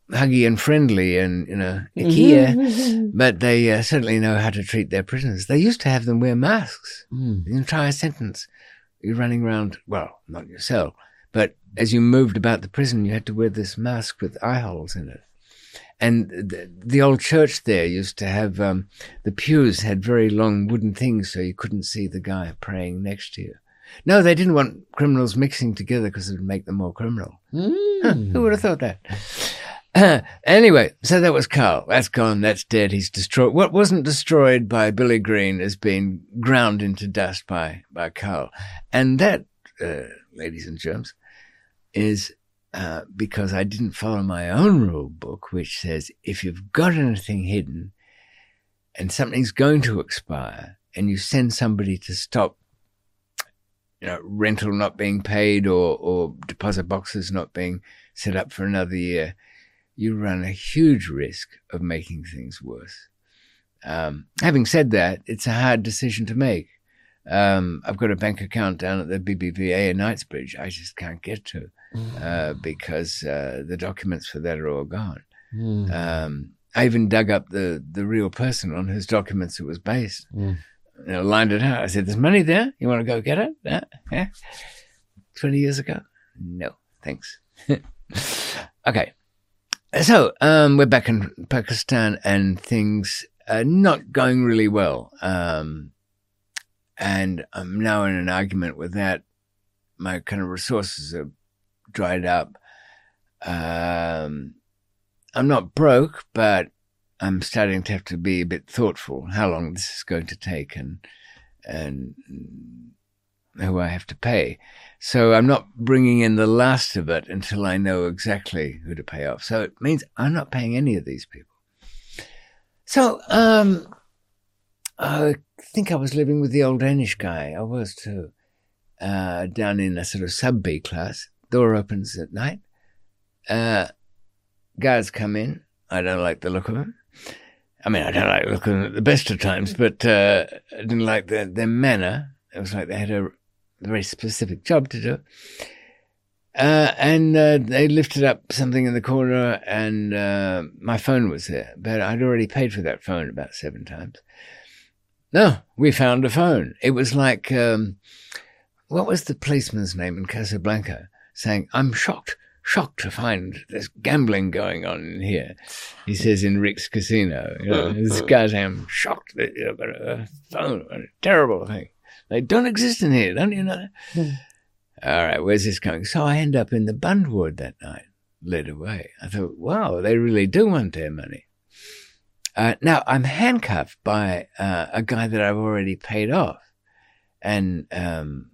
huggy and friendly and, you know, IKEA, but they uh, certainly know how to treat their prisoners. They used to have them wear masks. Mm. The entire sentence. You're running around, well, not in your cell, but as you moved about the prison, you had to wear this mask with eye holes in it. And the, the old church there used to have, um, the pews had very long wooden things so you couldn't see the guy praying next to you. No, they didn't want criminals mixing together because it would make them more criminal. Mm. Huh, who would have thought that? Uh, anyway, so that was Carl. That's gone. That's dead. He's destroyed. What wasn't destroyed by Billy Green has been ground into dust by, by Carl. And that, uh, ladies and germs, is uh, because I didn't follow my own rule book, which says if you've got anything hidden and something's going to expire and you send somebody to stop, you know, rental not being paid or, or deposit boxes not being set up for another year, you run a huge risk of making things worse. Um, having said that, it's a hard decision to make. Um, I've got a bank account down at the B B V A in Knightsbridge I just can't get to uh, because uh, the documents for that are all gone. Mm. Um, I even dug up the, the real person on whose documents it was based. Mm. You know, lined it out. I said, there's money there. You want to go get it? Yeah. yeah. twenty years ago? No, thanks. Okay. So um, we're back in Pakistan and things are not going really well. Um, and I'm now in an argument with that. My kind of resources are dried up. Um, I'm not broke, but I'm starting to have to be a bit thoughtful how long this is going to take and and who I have to pay. So I'm not bringing in the last of it until I know exactly who to pay off. So it means I'm not paying any of these people. So um, I think I was living with the old Danish guy. I was too. Uh, down in a sort of sub-B class. Door opens at night. Uh, guards come in. I don't like the look of them. I mean, I don't like looking at the best of times, but uh, I didn't like their, their manner. It was like they had a very specific job to do. Uh, and uh, they lifted up something in the corner and uh, my phone was there. But I'd already paid for that phone about seven times. No, we found a phone. It was like, um, what was the policeman's name in Casablanca? Saying, I'm shocked. Shocked to find there's gambling going on in here. He says in Rick's Casino, you know, this guy's saying, shocked that you've got a phone, a terrible thing. They don't exist in here, don't you know? Mm. All right, where's this going? So I end up in the bund ward that night, led away. I thought, wow, they really do want their money. Uh, now, I'm handcuffed by uh, a guy that I've already paid off. And, um,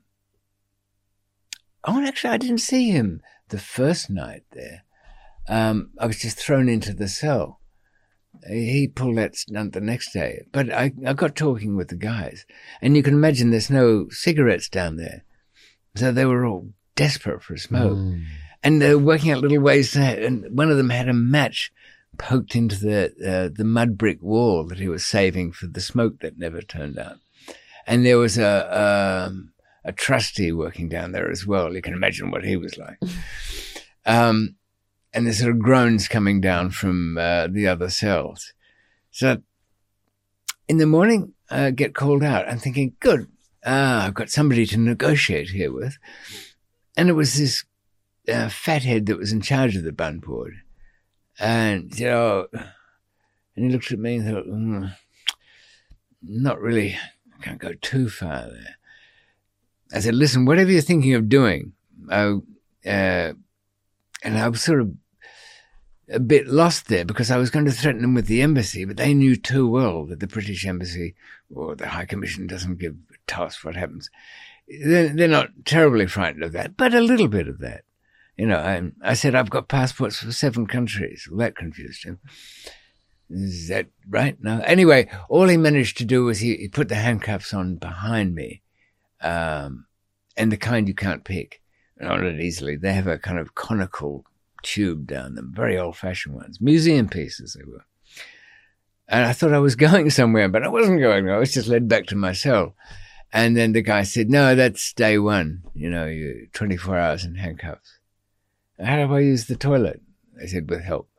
oh, actually, I didn't see him the first night there. Um, I was just thrown into the cell. He pulled that stunt the next day. But I, I got talking with the guys. And you can imagine there's no cigarettes down there. So they were all desperate for a smoke. Mm. And they were working out little ways. To, and one of them had a match poked into the uh, the mud brick wall that he was saving for the smoke that never turned up. And there was a... Um, a trustee working down there as well. You can imagine what he was like. Um, and there's sort of groans coming down from uh, the other cells. So in the morning, I get called out. I'm thinking, good, ah, I've got somebody to negotiate here with. And it was this uh, fathead that was in charge of the bund board. And, you know, and he looked at me and thought, mm, not really, I can't go too far there. I said, listen, whatever you're thinking of doing, uh, uh, and I was sort of a bit lost there because I was going to threaten them with the embassy, but they knew too well that the British embassy or the High Commission doesn't give a toss what happens. They're, they're not terribly frightened of that, but a little bit of that. You know, I, I said, I've got passports for seven countries. Well, that confused him. Is that right? No. Anyway, all he managed to do was he, he put the handcuffs on behind me. Um, and the kind you can't pick on it easily. They have a kind of conical tube down them, very old-fashioned ones, museum pieces they were. And I thought I was going somewhere, but I wasn't going. I was just led back to my cell. And then the guy said, no, that's day one. You know, you twenty-four hours in handcuffs. How do I use the toilet? I said, with help.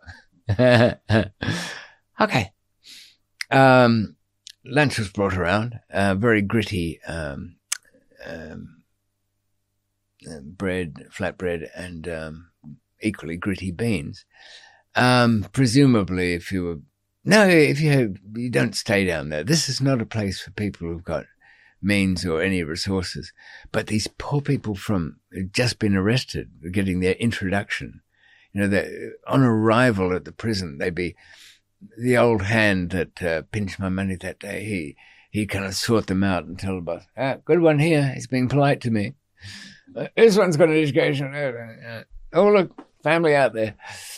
Okay. Um, lunch was brought around, uh, very gritty um, um, uh, bread, flatbread, and um, equally gritty beans. Um, presumably, if you were no, if you have, you don't stay down there. This is not a place for people who've got means or any resources. But these poor people from who'd just been arrested, were getting their introduction. You know, on arrival at the prison, they'd be the old hand that uh, pinched my money that day. He he kind of sort them out and tell the boss, ah, good one here. He's being polite to me. Uh, this one's got an education. Uh, oh, look, family out there.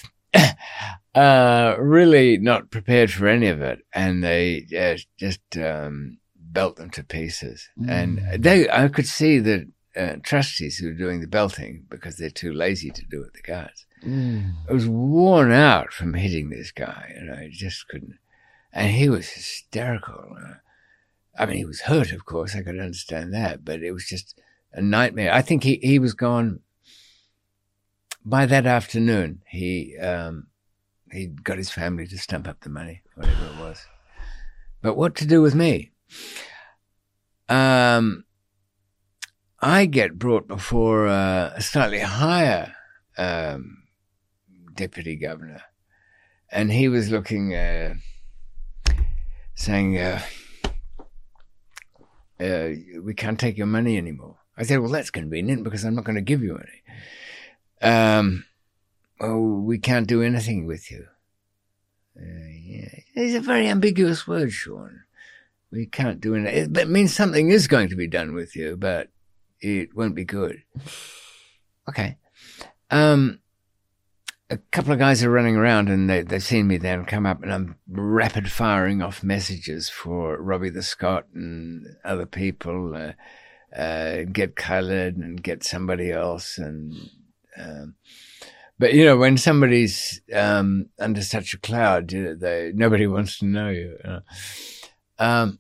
uh, really not prepared for any of it. And they uh, just um, belt them to pieces. Mm. And they, I could see the uh, trustees who were doing the belting because they're too lazy to do it, the guards. Mm. I was worn out from hitting this guy, and I just couldn't. And he was hysterical. Uh, I mean, he was hurt, of course. I could understand that, but it was just a nightmare. I think he, he was gone by that afternoon. He um, he got his family to stump up the money, whatever it was. But what to do with me? Um, I get brought before uh, a slightly higher um, deputy governor, and he was looking, uh, saying, uh, uh, we can't take your money anymore. I said, well, that's convenient because I'm not going to give you any. Um, well, we can't do anything with you. Uh, yeah. It's a very ambiguous word, Sean. We can't do anything. It means something is going to be done with you, but it won't be good. Okay. Um, a couple of guys are running around and they, they've seen me there and come up, and I'm rapid firing off messages for Robbie the Scot and other people, uh, uh, get Khaled and get somebody else. And, um, but you know, when somebody's, um, under such a cloud, you know, they, nobody wants to know you. you know? Um,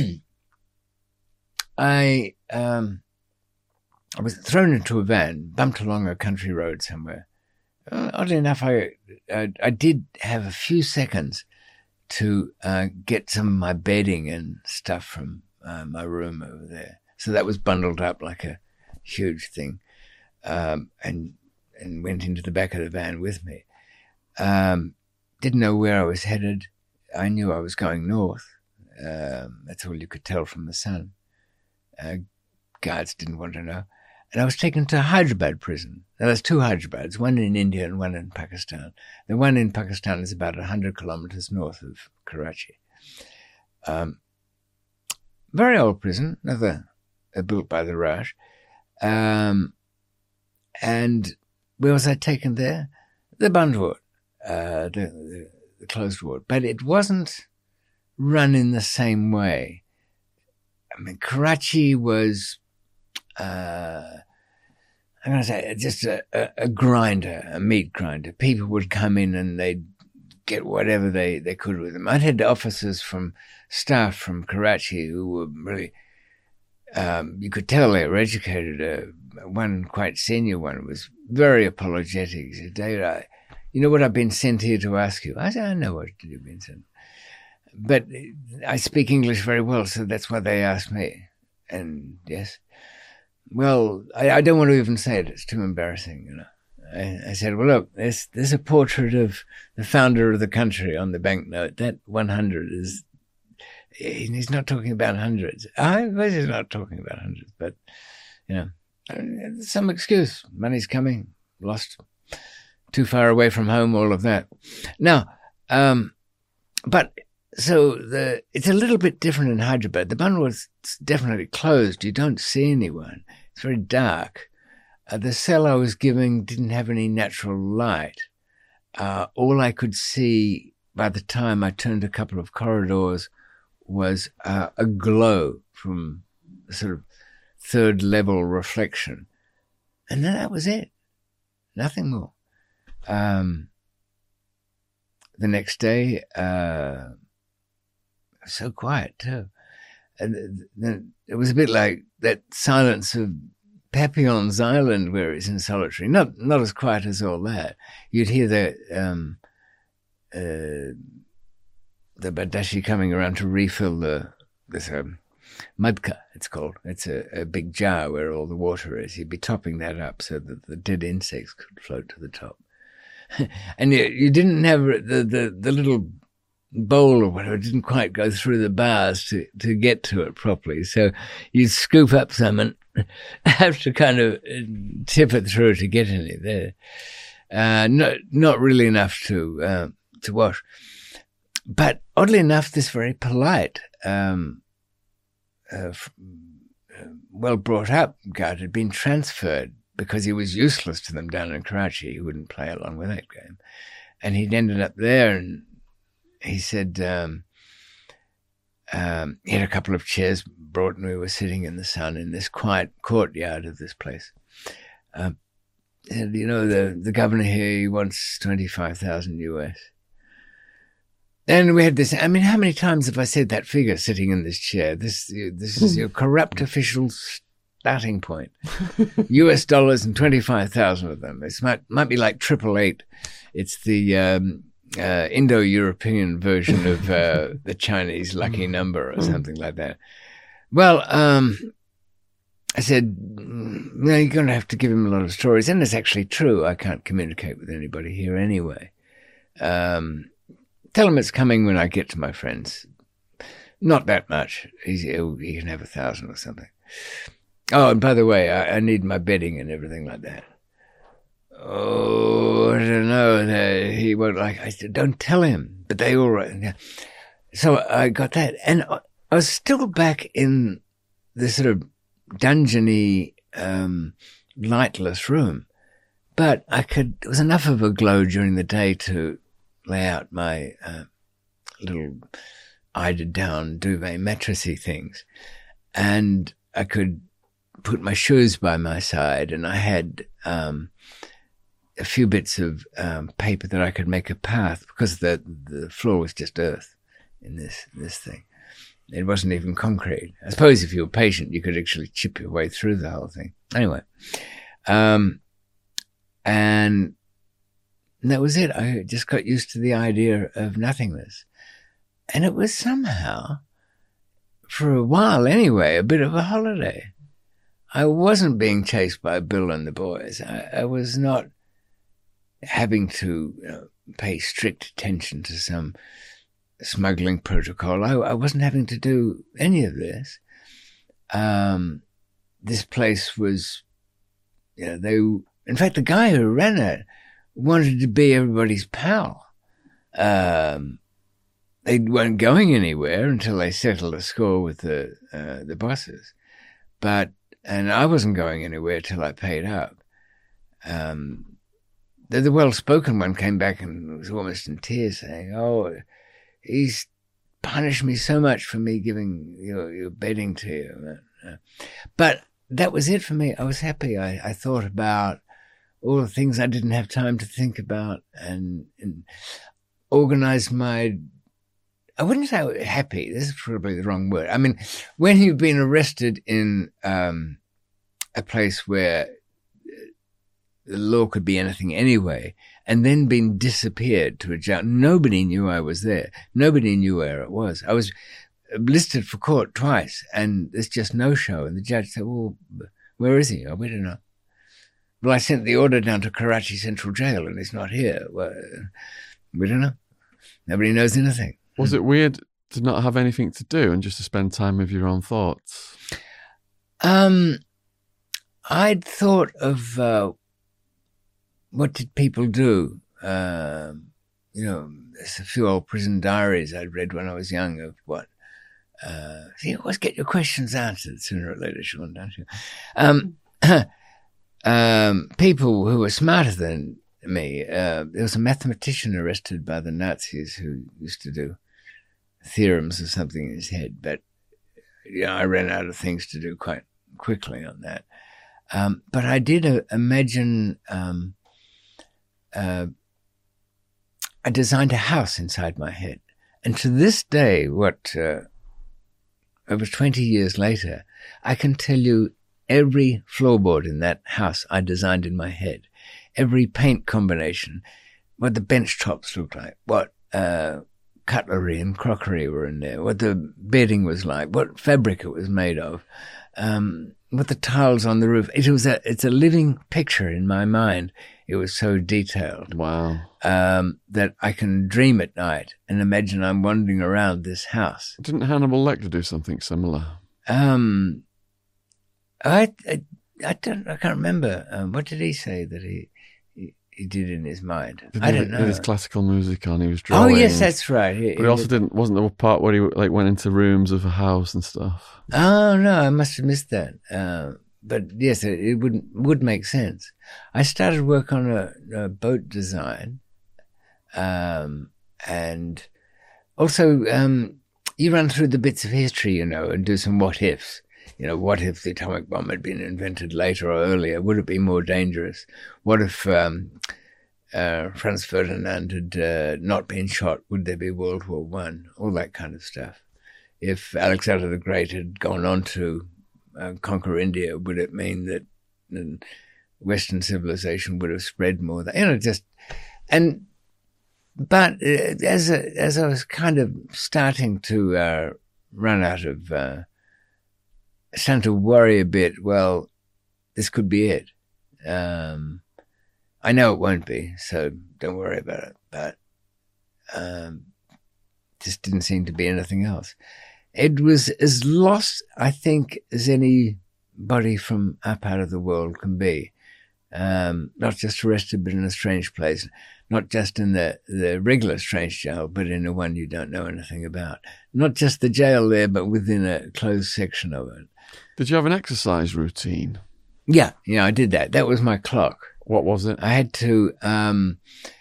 I, um, I was thrown into a van, bumped along a country road somewhere. Uh, oddly enough, I, I I did have a few seconds to uh, get some of my bedding and stuff from uh, my room over there. So that was bundled up like a huge thing, um, and and went into the back of the van with me. Um, didn't know where I was headed. I knew I was going north. Um, that's all you could tell from the sun. Uh, guards didn't want to know. And I was taken to Hyderabad prison. Now, there's two Hyderabad's, one in India and one in Pakistan. The one in Pakistan is about one hundred kilometers north of Karachi. Um, very old prison, another uh, built by the Raj. Um, and where was I taken there? The Bund ward, uh, the, the, the closed ward. But it wasn't run in the same way. I mean, Karachi was... Uh, I'm going to say just a, a, a grinder, a meat grinder. People would come in and they'd get whatever they, they could with them. I'd had officers from staff from Karachi who were really, um, you could tell they were educated. Uh, one quite senior one was very apologetic. He said, David, I, you know what I've been sent here to ask you? I said, I know what you've been sent. But I speak English very well, so that's why they asked me. And yes. Well, I, I don't want to even say it. It's too embarrassing, you know. I, I said, well, look, there's, there's a portrait of the founder of the country on the banknote. That one hundred is, he's not talking about hundreds. I was just not talking about hundreds, but, you know, some excuse. Money's coming, lost, too far away from home, all of that. Now, um, but, so the it's a little bit different in Hyderabad. The Bund was definitely closed. You don't see anyone. It's very dark. Uh, the cell I was giving didn't have any natural light. Uh, all I could see by the time I turned a couple of corridors was uh, a glow from a sort of third level reflection. And then that was it. Nothing more. Um, the next day, uh, so quiet too. And then it was a bit like that silence of Papillon's Island where it's in solitary. Not not as quiet as all that. You'd hear the um, uh, the Badashi coming around to refill the this um, mudka, it's called. It's a, a big jar where all the water is. He'd be topping that up so that the dead insects could float to the top. And you, you didn't have the, the, the little bowl or whatever, didn't quite go through the bars to, to get to it properly. So you'd scoop up some and have to kind of tip it through to get any there. Uh, not, not really enough to, uh, to wash. But oddly enough, this very polite, um, uh, uh, well brought up guard had been transferred because he was useless to them down in Karachi. He wouldn't play along with that game. And he'd ended up there, and he said um, um, he had a couple of chairs brought, and we were sitting in the sun in this quiet courtyard of this place. Um, and, you know, the, the governor here, he wants twenty-five thousand U S. And we had this, I mean, how many times have I said that figure sitting in this chair? This this is your corrupt official starting point. U S dollars and twenty-five thousand of them. It might, might be like triple eight. It's the um, uh, Indo-European version of uh, the Chinese lucky number or something like that. Well, um, I said, no, you're going to have to give him a lot of stories. And it's actually true. I can't communicate with anybody here anyway. Um... Tell him it's coming when I get to my friends. Not that much. He's, he can have a thousand or something. Oh, and by the way, I, I need my bedding and everything like that. Oh, I don't know. He won't like. I said, don't tell him. But they all right. So I got that, and I was still back in this sort of dungeony, um, lightless room, but I could. It was enough of a glow during the day to lay out my uh, little eider-down duvet mattressy things. And I could put my shoes by my side, and I had um, a few bits of um, paper that I could make a path, because the the floor was just earth in this, this thing. It wasn't even concrete. I suppose if you were patient, you could actually chip your way through the whole thing. Anyway, um, and... And that was it. I just got used to the idea of nothingness. And it was somehow, for a while anyway, a bit of a holiday. I wasn't being chased by Bill and the boys. I, I was not having to you know, pay strict attention to some smuggling protocol. I, I wasn't having to do any of this. Um, this place was, you know, they, in fact, the guy who ran it wanted to be everybody's pal. Um, they weren't going anywhere until they settled a score with the uh, the bosses. But, and I wasn't going anywhere till I paid up. Um, the, the well-spoken one came back and was almost in tears saying, oh, he's punished me so much for me giving your, your bedding to you. But that was it for me. I was happy. I, I thought about all the things I didn't have time to think about, and, and organized my, I wouldn't say happy. This is probably the wrong word. I mean, when you've been arrested in um, a place where the law could be anything anyway, and then been disappeared to a jail, nobody knew I was there. Nobody knew where it was. I was listed for court twice, and there's just no show. And the judge said, well, where is he? Oh, we don't know. Well, I sent the order down to Karachi Central Jail, and he's not here. Well, we don't know. Nobody knows anything. Was it weird to not have anything to do and just to spend time with your own thoughts? Um, I'd thought of uh, what did people do? Uh, you know, there's a few old prison diaries I'd read when I was young of what. Uh, so you always get your questions answered sooner or later, Sean, don't you? Um, Um, people who were smarter than me. Uh, there was a mathematician arrested by the Nazis who used to do theorems or something in his head, but you know, I ran out of things to do quite quickly on that. Um, but I did uh, imagine um, uh, I designed a house inside my head. And to this day, what uh, over twenty years later, I can tell you every floorboard in that house I designed in my head, every paint combination, what the bench tops looked like, what uh, cutlery and crockery were in there, what the bedding was like, what fabric it was made of, um, what the tiles on the roof. It was a, it's a living picture in my mind. It was so detailed. Wow. Um, that I can dream at night and imagine I'm wandering around this house. Didn't Hannibal Lecter do something similar? Um, I, I, I don't, I can't remember. Um, what did he say that he, he, he did in his mind? Didn't I he don't know. Did his classical music on? He was Oh drawing. yes, that's right. He, But he also didn't. Wasn't there a part where he like went into rooms of a house and stuff? Oh no, I must have missed that. Uh, but yes, it, it would would make sense. I started work on a, a boat design, um, and also um, you run through the bits of history, you know, and do some what ifs. You know, what if the atomic bomb had been invented later or earlier? Would it be more dangerous? What if um, uh, Franz Ferdinand had uh, not been shot? Would there be World War One? All that kind of stuff. If Alexander the Great had gone on to uh, conquer India, would it mean that uh, Western civilization would have spread more? You know, just and but uh, as a, as I was kind of starting to uh, run out of. Uh, starting to worry a bit, well, this could be it. Um, I know it won't be, so don't worry about it. But um, just didn't seem to be anything else. It was as lost, I think, as anybody from our part of the world can be. Um, not just arrested, but in a strange place. Not just in the, the regular strange jail, but in the one you don't know anything about. Not just the jail there, but within a closed section of it. Did you have an exercise routine? Yeah, yeah, I did that. That was my clock. What was it? I had to, um,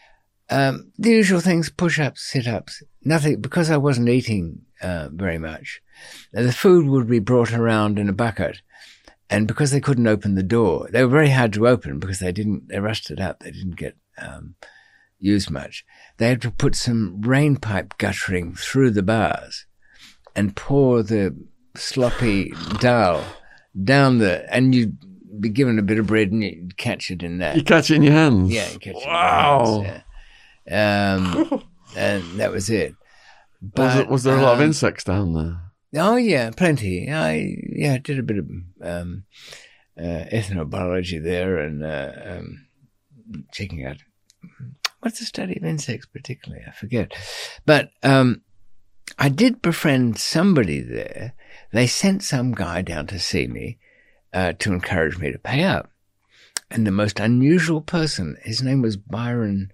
um, the usual things, push-ups, sit-ups, nothing, because I wasn't eating uh, very much. The food would be brought around in a bucket, and because they couldn't open the door, they were very hard to open because they didn't, they rusted up, they didn't get um, used much. They had to put some rain pipe guttering through the bars and pour the sloppy dal down the, and you'd be given a bit of bread and you'd catch it in that. You catch it in your hands? Yeah, you catch wow. it in your hands. Yeah. Um, and that was it. But, was, it, was there a lot um, of insects down there? Oh, yeah, plenty. I yeah, did a bit of um, uh, ethnobiology there and uh, um, checking out, what's the study of insects particularly? I forget. But um, I did befriend somebody there. They sent some guy down to see me uh, to encourage me to pay up. And the most unusual person, his name was Byron,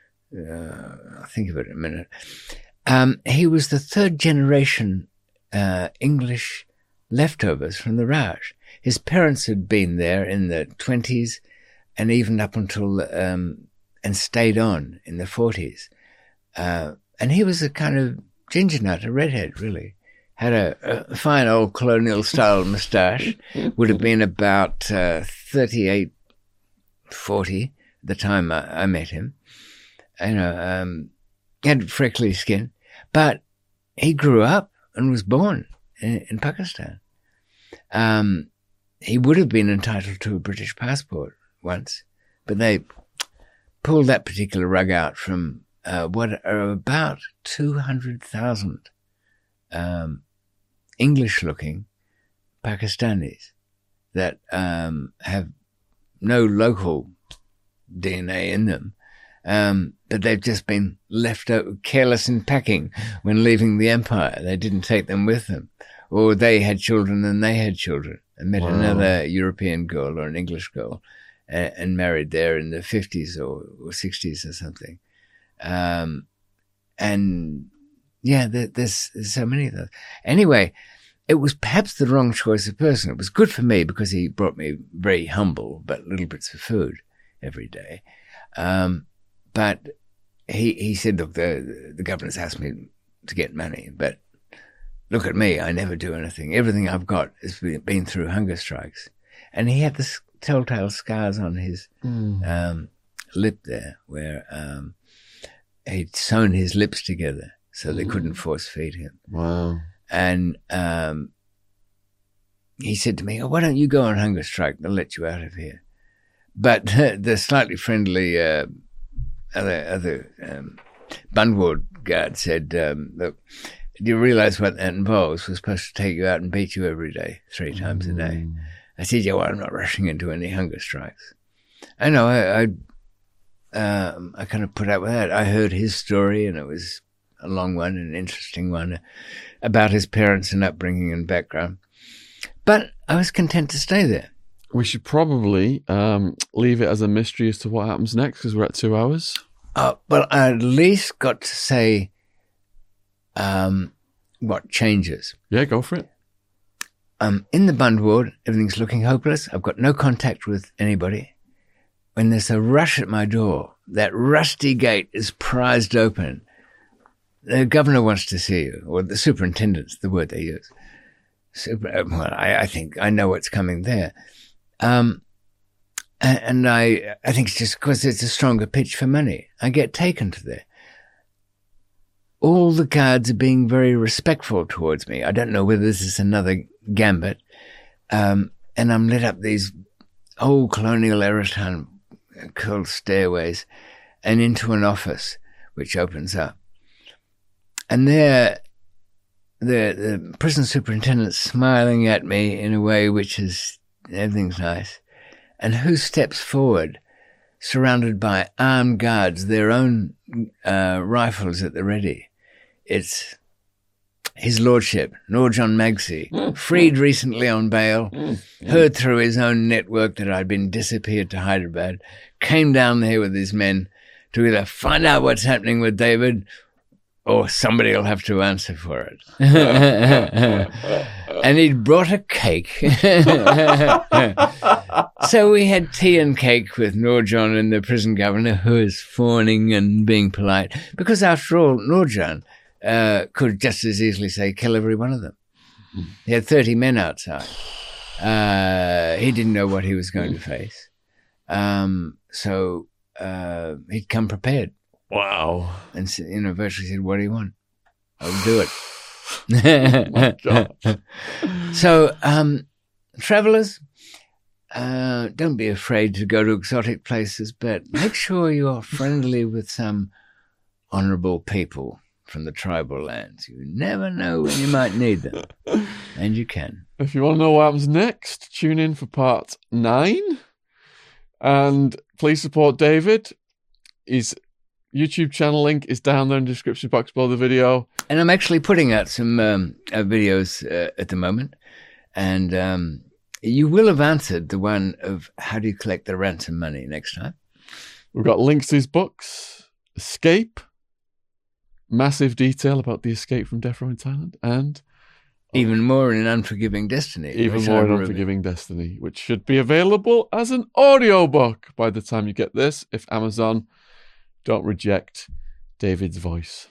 uh, I'll think of it in a minute. Um, he was the third generation uh, English leftovers from the Raj. His parents had been there in the twenties and even up until, um, and stayed on in the forties. Uh, and he was a kind of ginger nut, a redhead, really. Had a, a fine old colonial-style moustache, would have been about uh, thirty-eight, forty at the time I, I met him. You know, um, had freckly skin, but he grew up and was born in, in Pakistan. Um, he would have been entitled to a British passport once, but they pulled that particular rug out from uh, what are about two hundred thousand um, English-looking Pakistanis that um, have no local D N A in them, um, but they've just been left out careless in packing when leaving the empire. They didn't take them with them, or they had children and they had children and met wow. another European girl or an English girl and, and married there in the fifties or, or sixties or something. Um, and yeah, there, there's, there's so many of those. Anyway, it was perhaps the wrong choice of person. It was good for me because he brought me very humble but little bits of food every day. Um, but he he said, look, the, the governor's asked me to get money, but look at me, I never do anything. Everything I've got has been through hunger strikes. And he had the telltale scars on his mm. um, lip there where um, he'd sewn his lips together so they mm. couldn't force feed him. Wow. And um, he said to me, oh, why don't you go on hunger strike? They'll let you out of here. But uh, the slightly friendly uh, other other um, Bunward guard said, um, look, do you realize what that involves? We're supposed to take you out and beat you every day, three times a day. Mm. I said, yeah, well, I'm not rushing into any hunger strikes. I know, I, I, uh, I kind of put up with that. I heard his story, and it was a long one, an interesting one, about his parents and upbringing and background. But I was content to stay there. We should probably um, leave it as a mystery as to what happens next, because we're at two hours. Uh, well, I at least got to say um, what changes. Yeah, go for it. Um, in the Bund ward, everything's looking hopeless. I've got no contact with anybody. When there's a rush at my door, that rusty gate is prized open. The governor wants to see you, or the superintendent's the word they use. Super, well, I, I think I know what's coming there. Um, and, and I, I think it's just because it's a stronger pitch for money. I get taken to there. All the guards are being very respectful towards me. I don't know whether this is another gambit. Um, and I'm led up these old colonial era time curled stairways and into an office which opens up. And there, the, the prison superintendent's smiling at me in a way which is, everything's nice. And who steps forward, surrounded by armed guards, their own uh, rifles at the ready? It's His Lordship, Nor-John Magsy, freed recently on bail, heard through his own network that I'd been disappeared to Hyderabad, came down there with his men to either find out what's happening with David or somebody will have to answer for it. And he'd brought a cake. So we had tea and cake with Nor-John and the prison governor, who is fawning and being polite. Because after all, Nor-John uh, could just as easily say, kill every one of them. He had thirty men outside. Uh, he didn't know what he was going to face. Um, so uh, he'd come prepared. Wow. And, you know, virtually said, what do you want? I'll do it. Oh my God. So, um, travelers, uh, don't be afraid to go to exotic places, but make sure you're friendly with some honorable people from the tribal lands. You never know when you might need them. And you can. If you want to know what happens next, tune in for part nine. And please support David. His YouTube channel link is down there in the description box below the video. And I'm actually putting out some um, uh, videos uh, at the moment. And um, you will have answered the one of how do you collect the ransom money next time. We've got links to his books, Escape, massive detail about the escape from death row in Thailand, and even more in Unforgiving Destiny. Even more in Unforgiving Destiny, which should be available as an audiobook by the time you get this, if Amazon don't reject David's voice.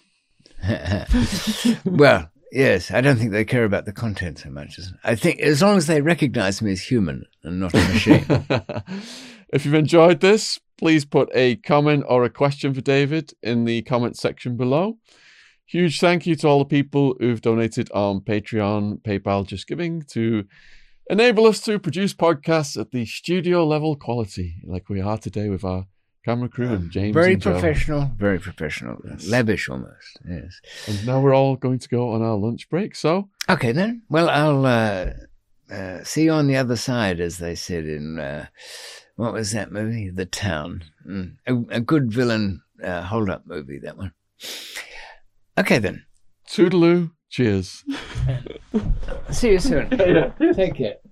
Well, yes, I don't think they care about the content so much. I think as long as they recognize me as human and not a machine. If you've enjoyed this, please put a comment or a question for David in the comment section below. Huge thank you to all the people who've donated on Patreon, PayPal, Just Giving to enable us to produce podcasts at the studio level quality like we are today with our camera crew and James. Very and Joe. professional, very professional. Yes. Lavish almost, yes. And now we're all going to go on our lunch break, so... Okay then. Well, I'll uh, uh, see you on the other side, as they said in, uh, what was that movie? The Town. Mm. A, a good villain uh, hold-up movie, that one. Okay then. Toodaloo. Cheers. See you soon. Yeah. Take care.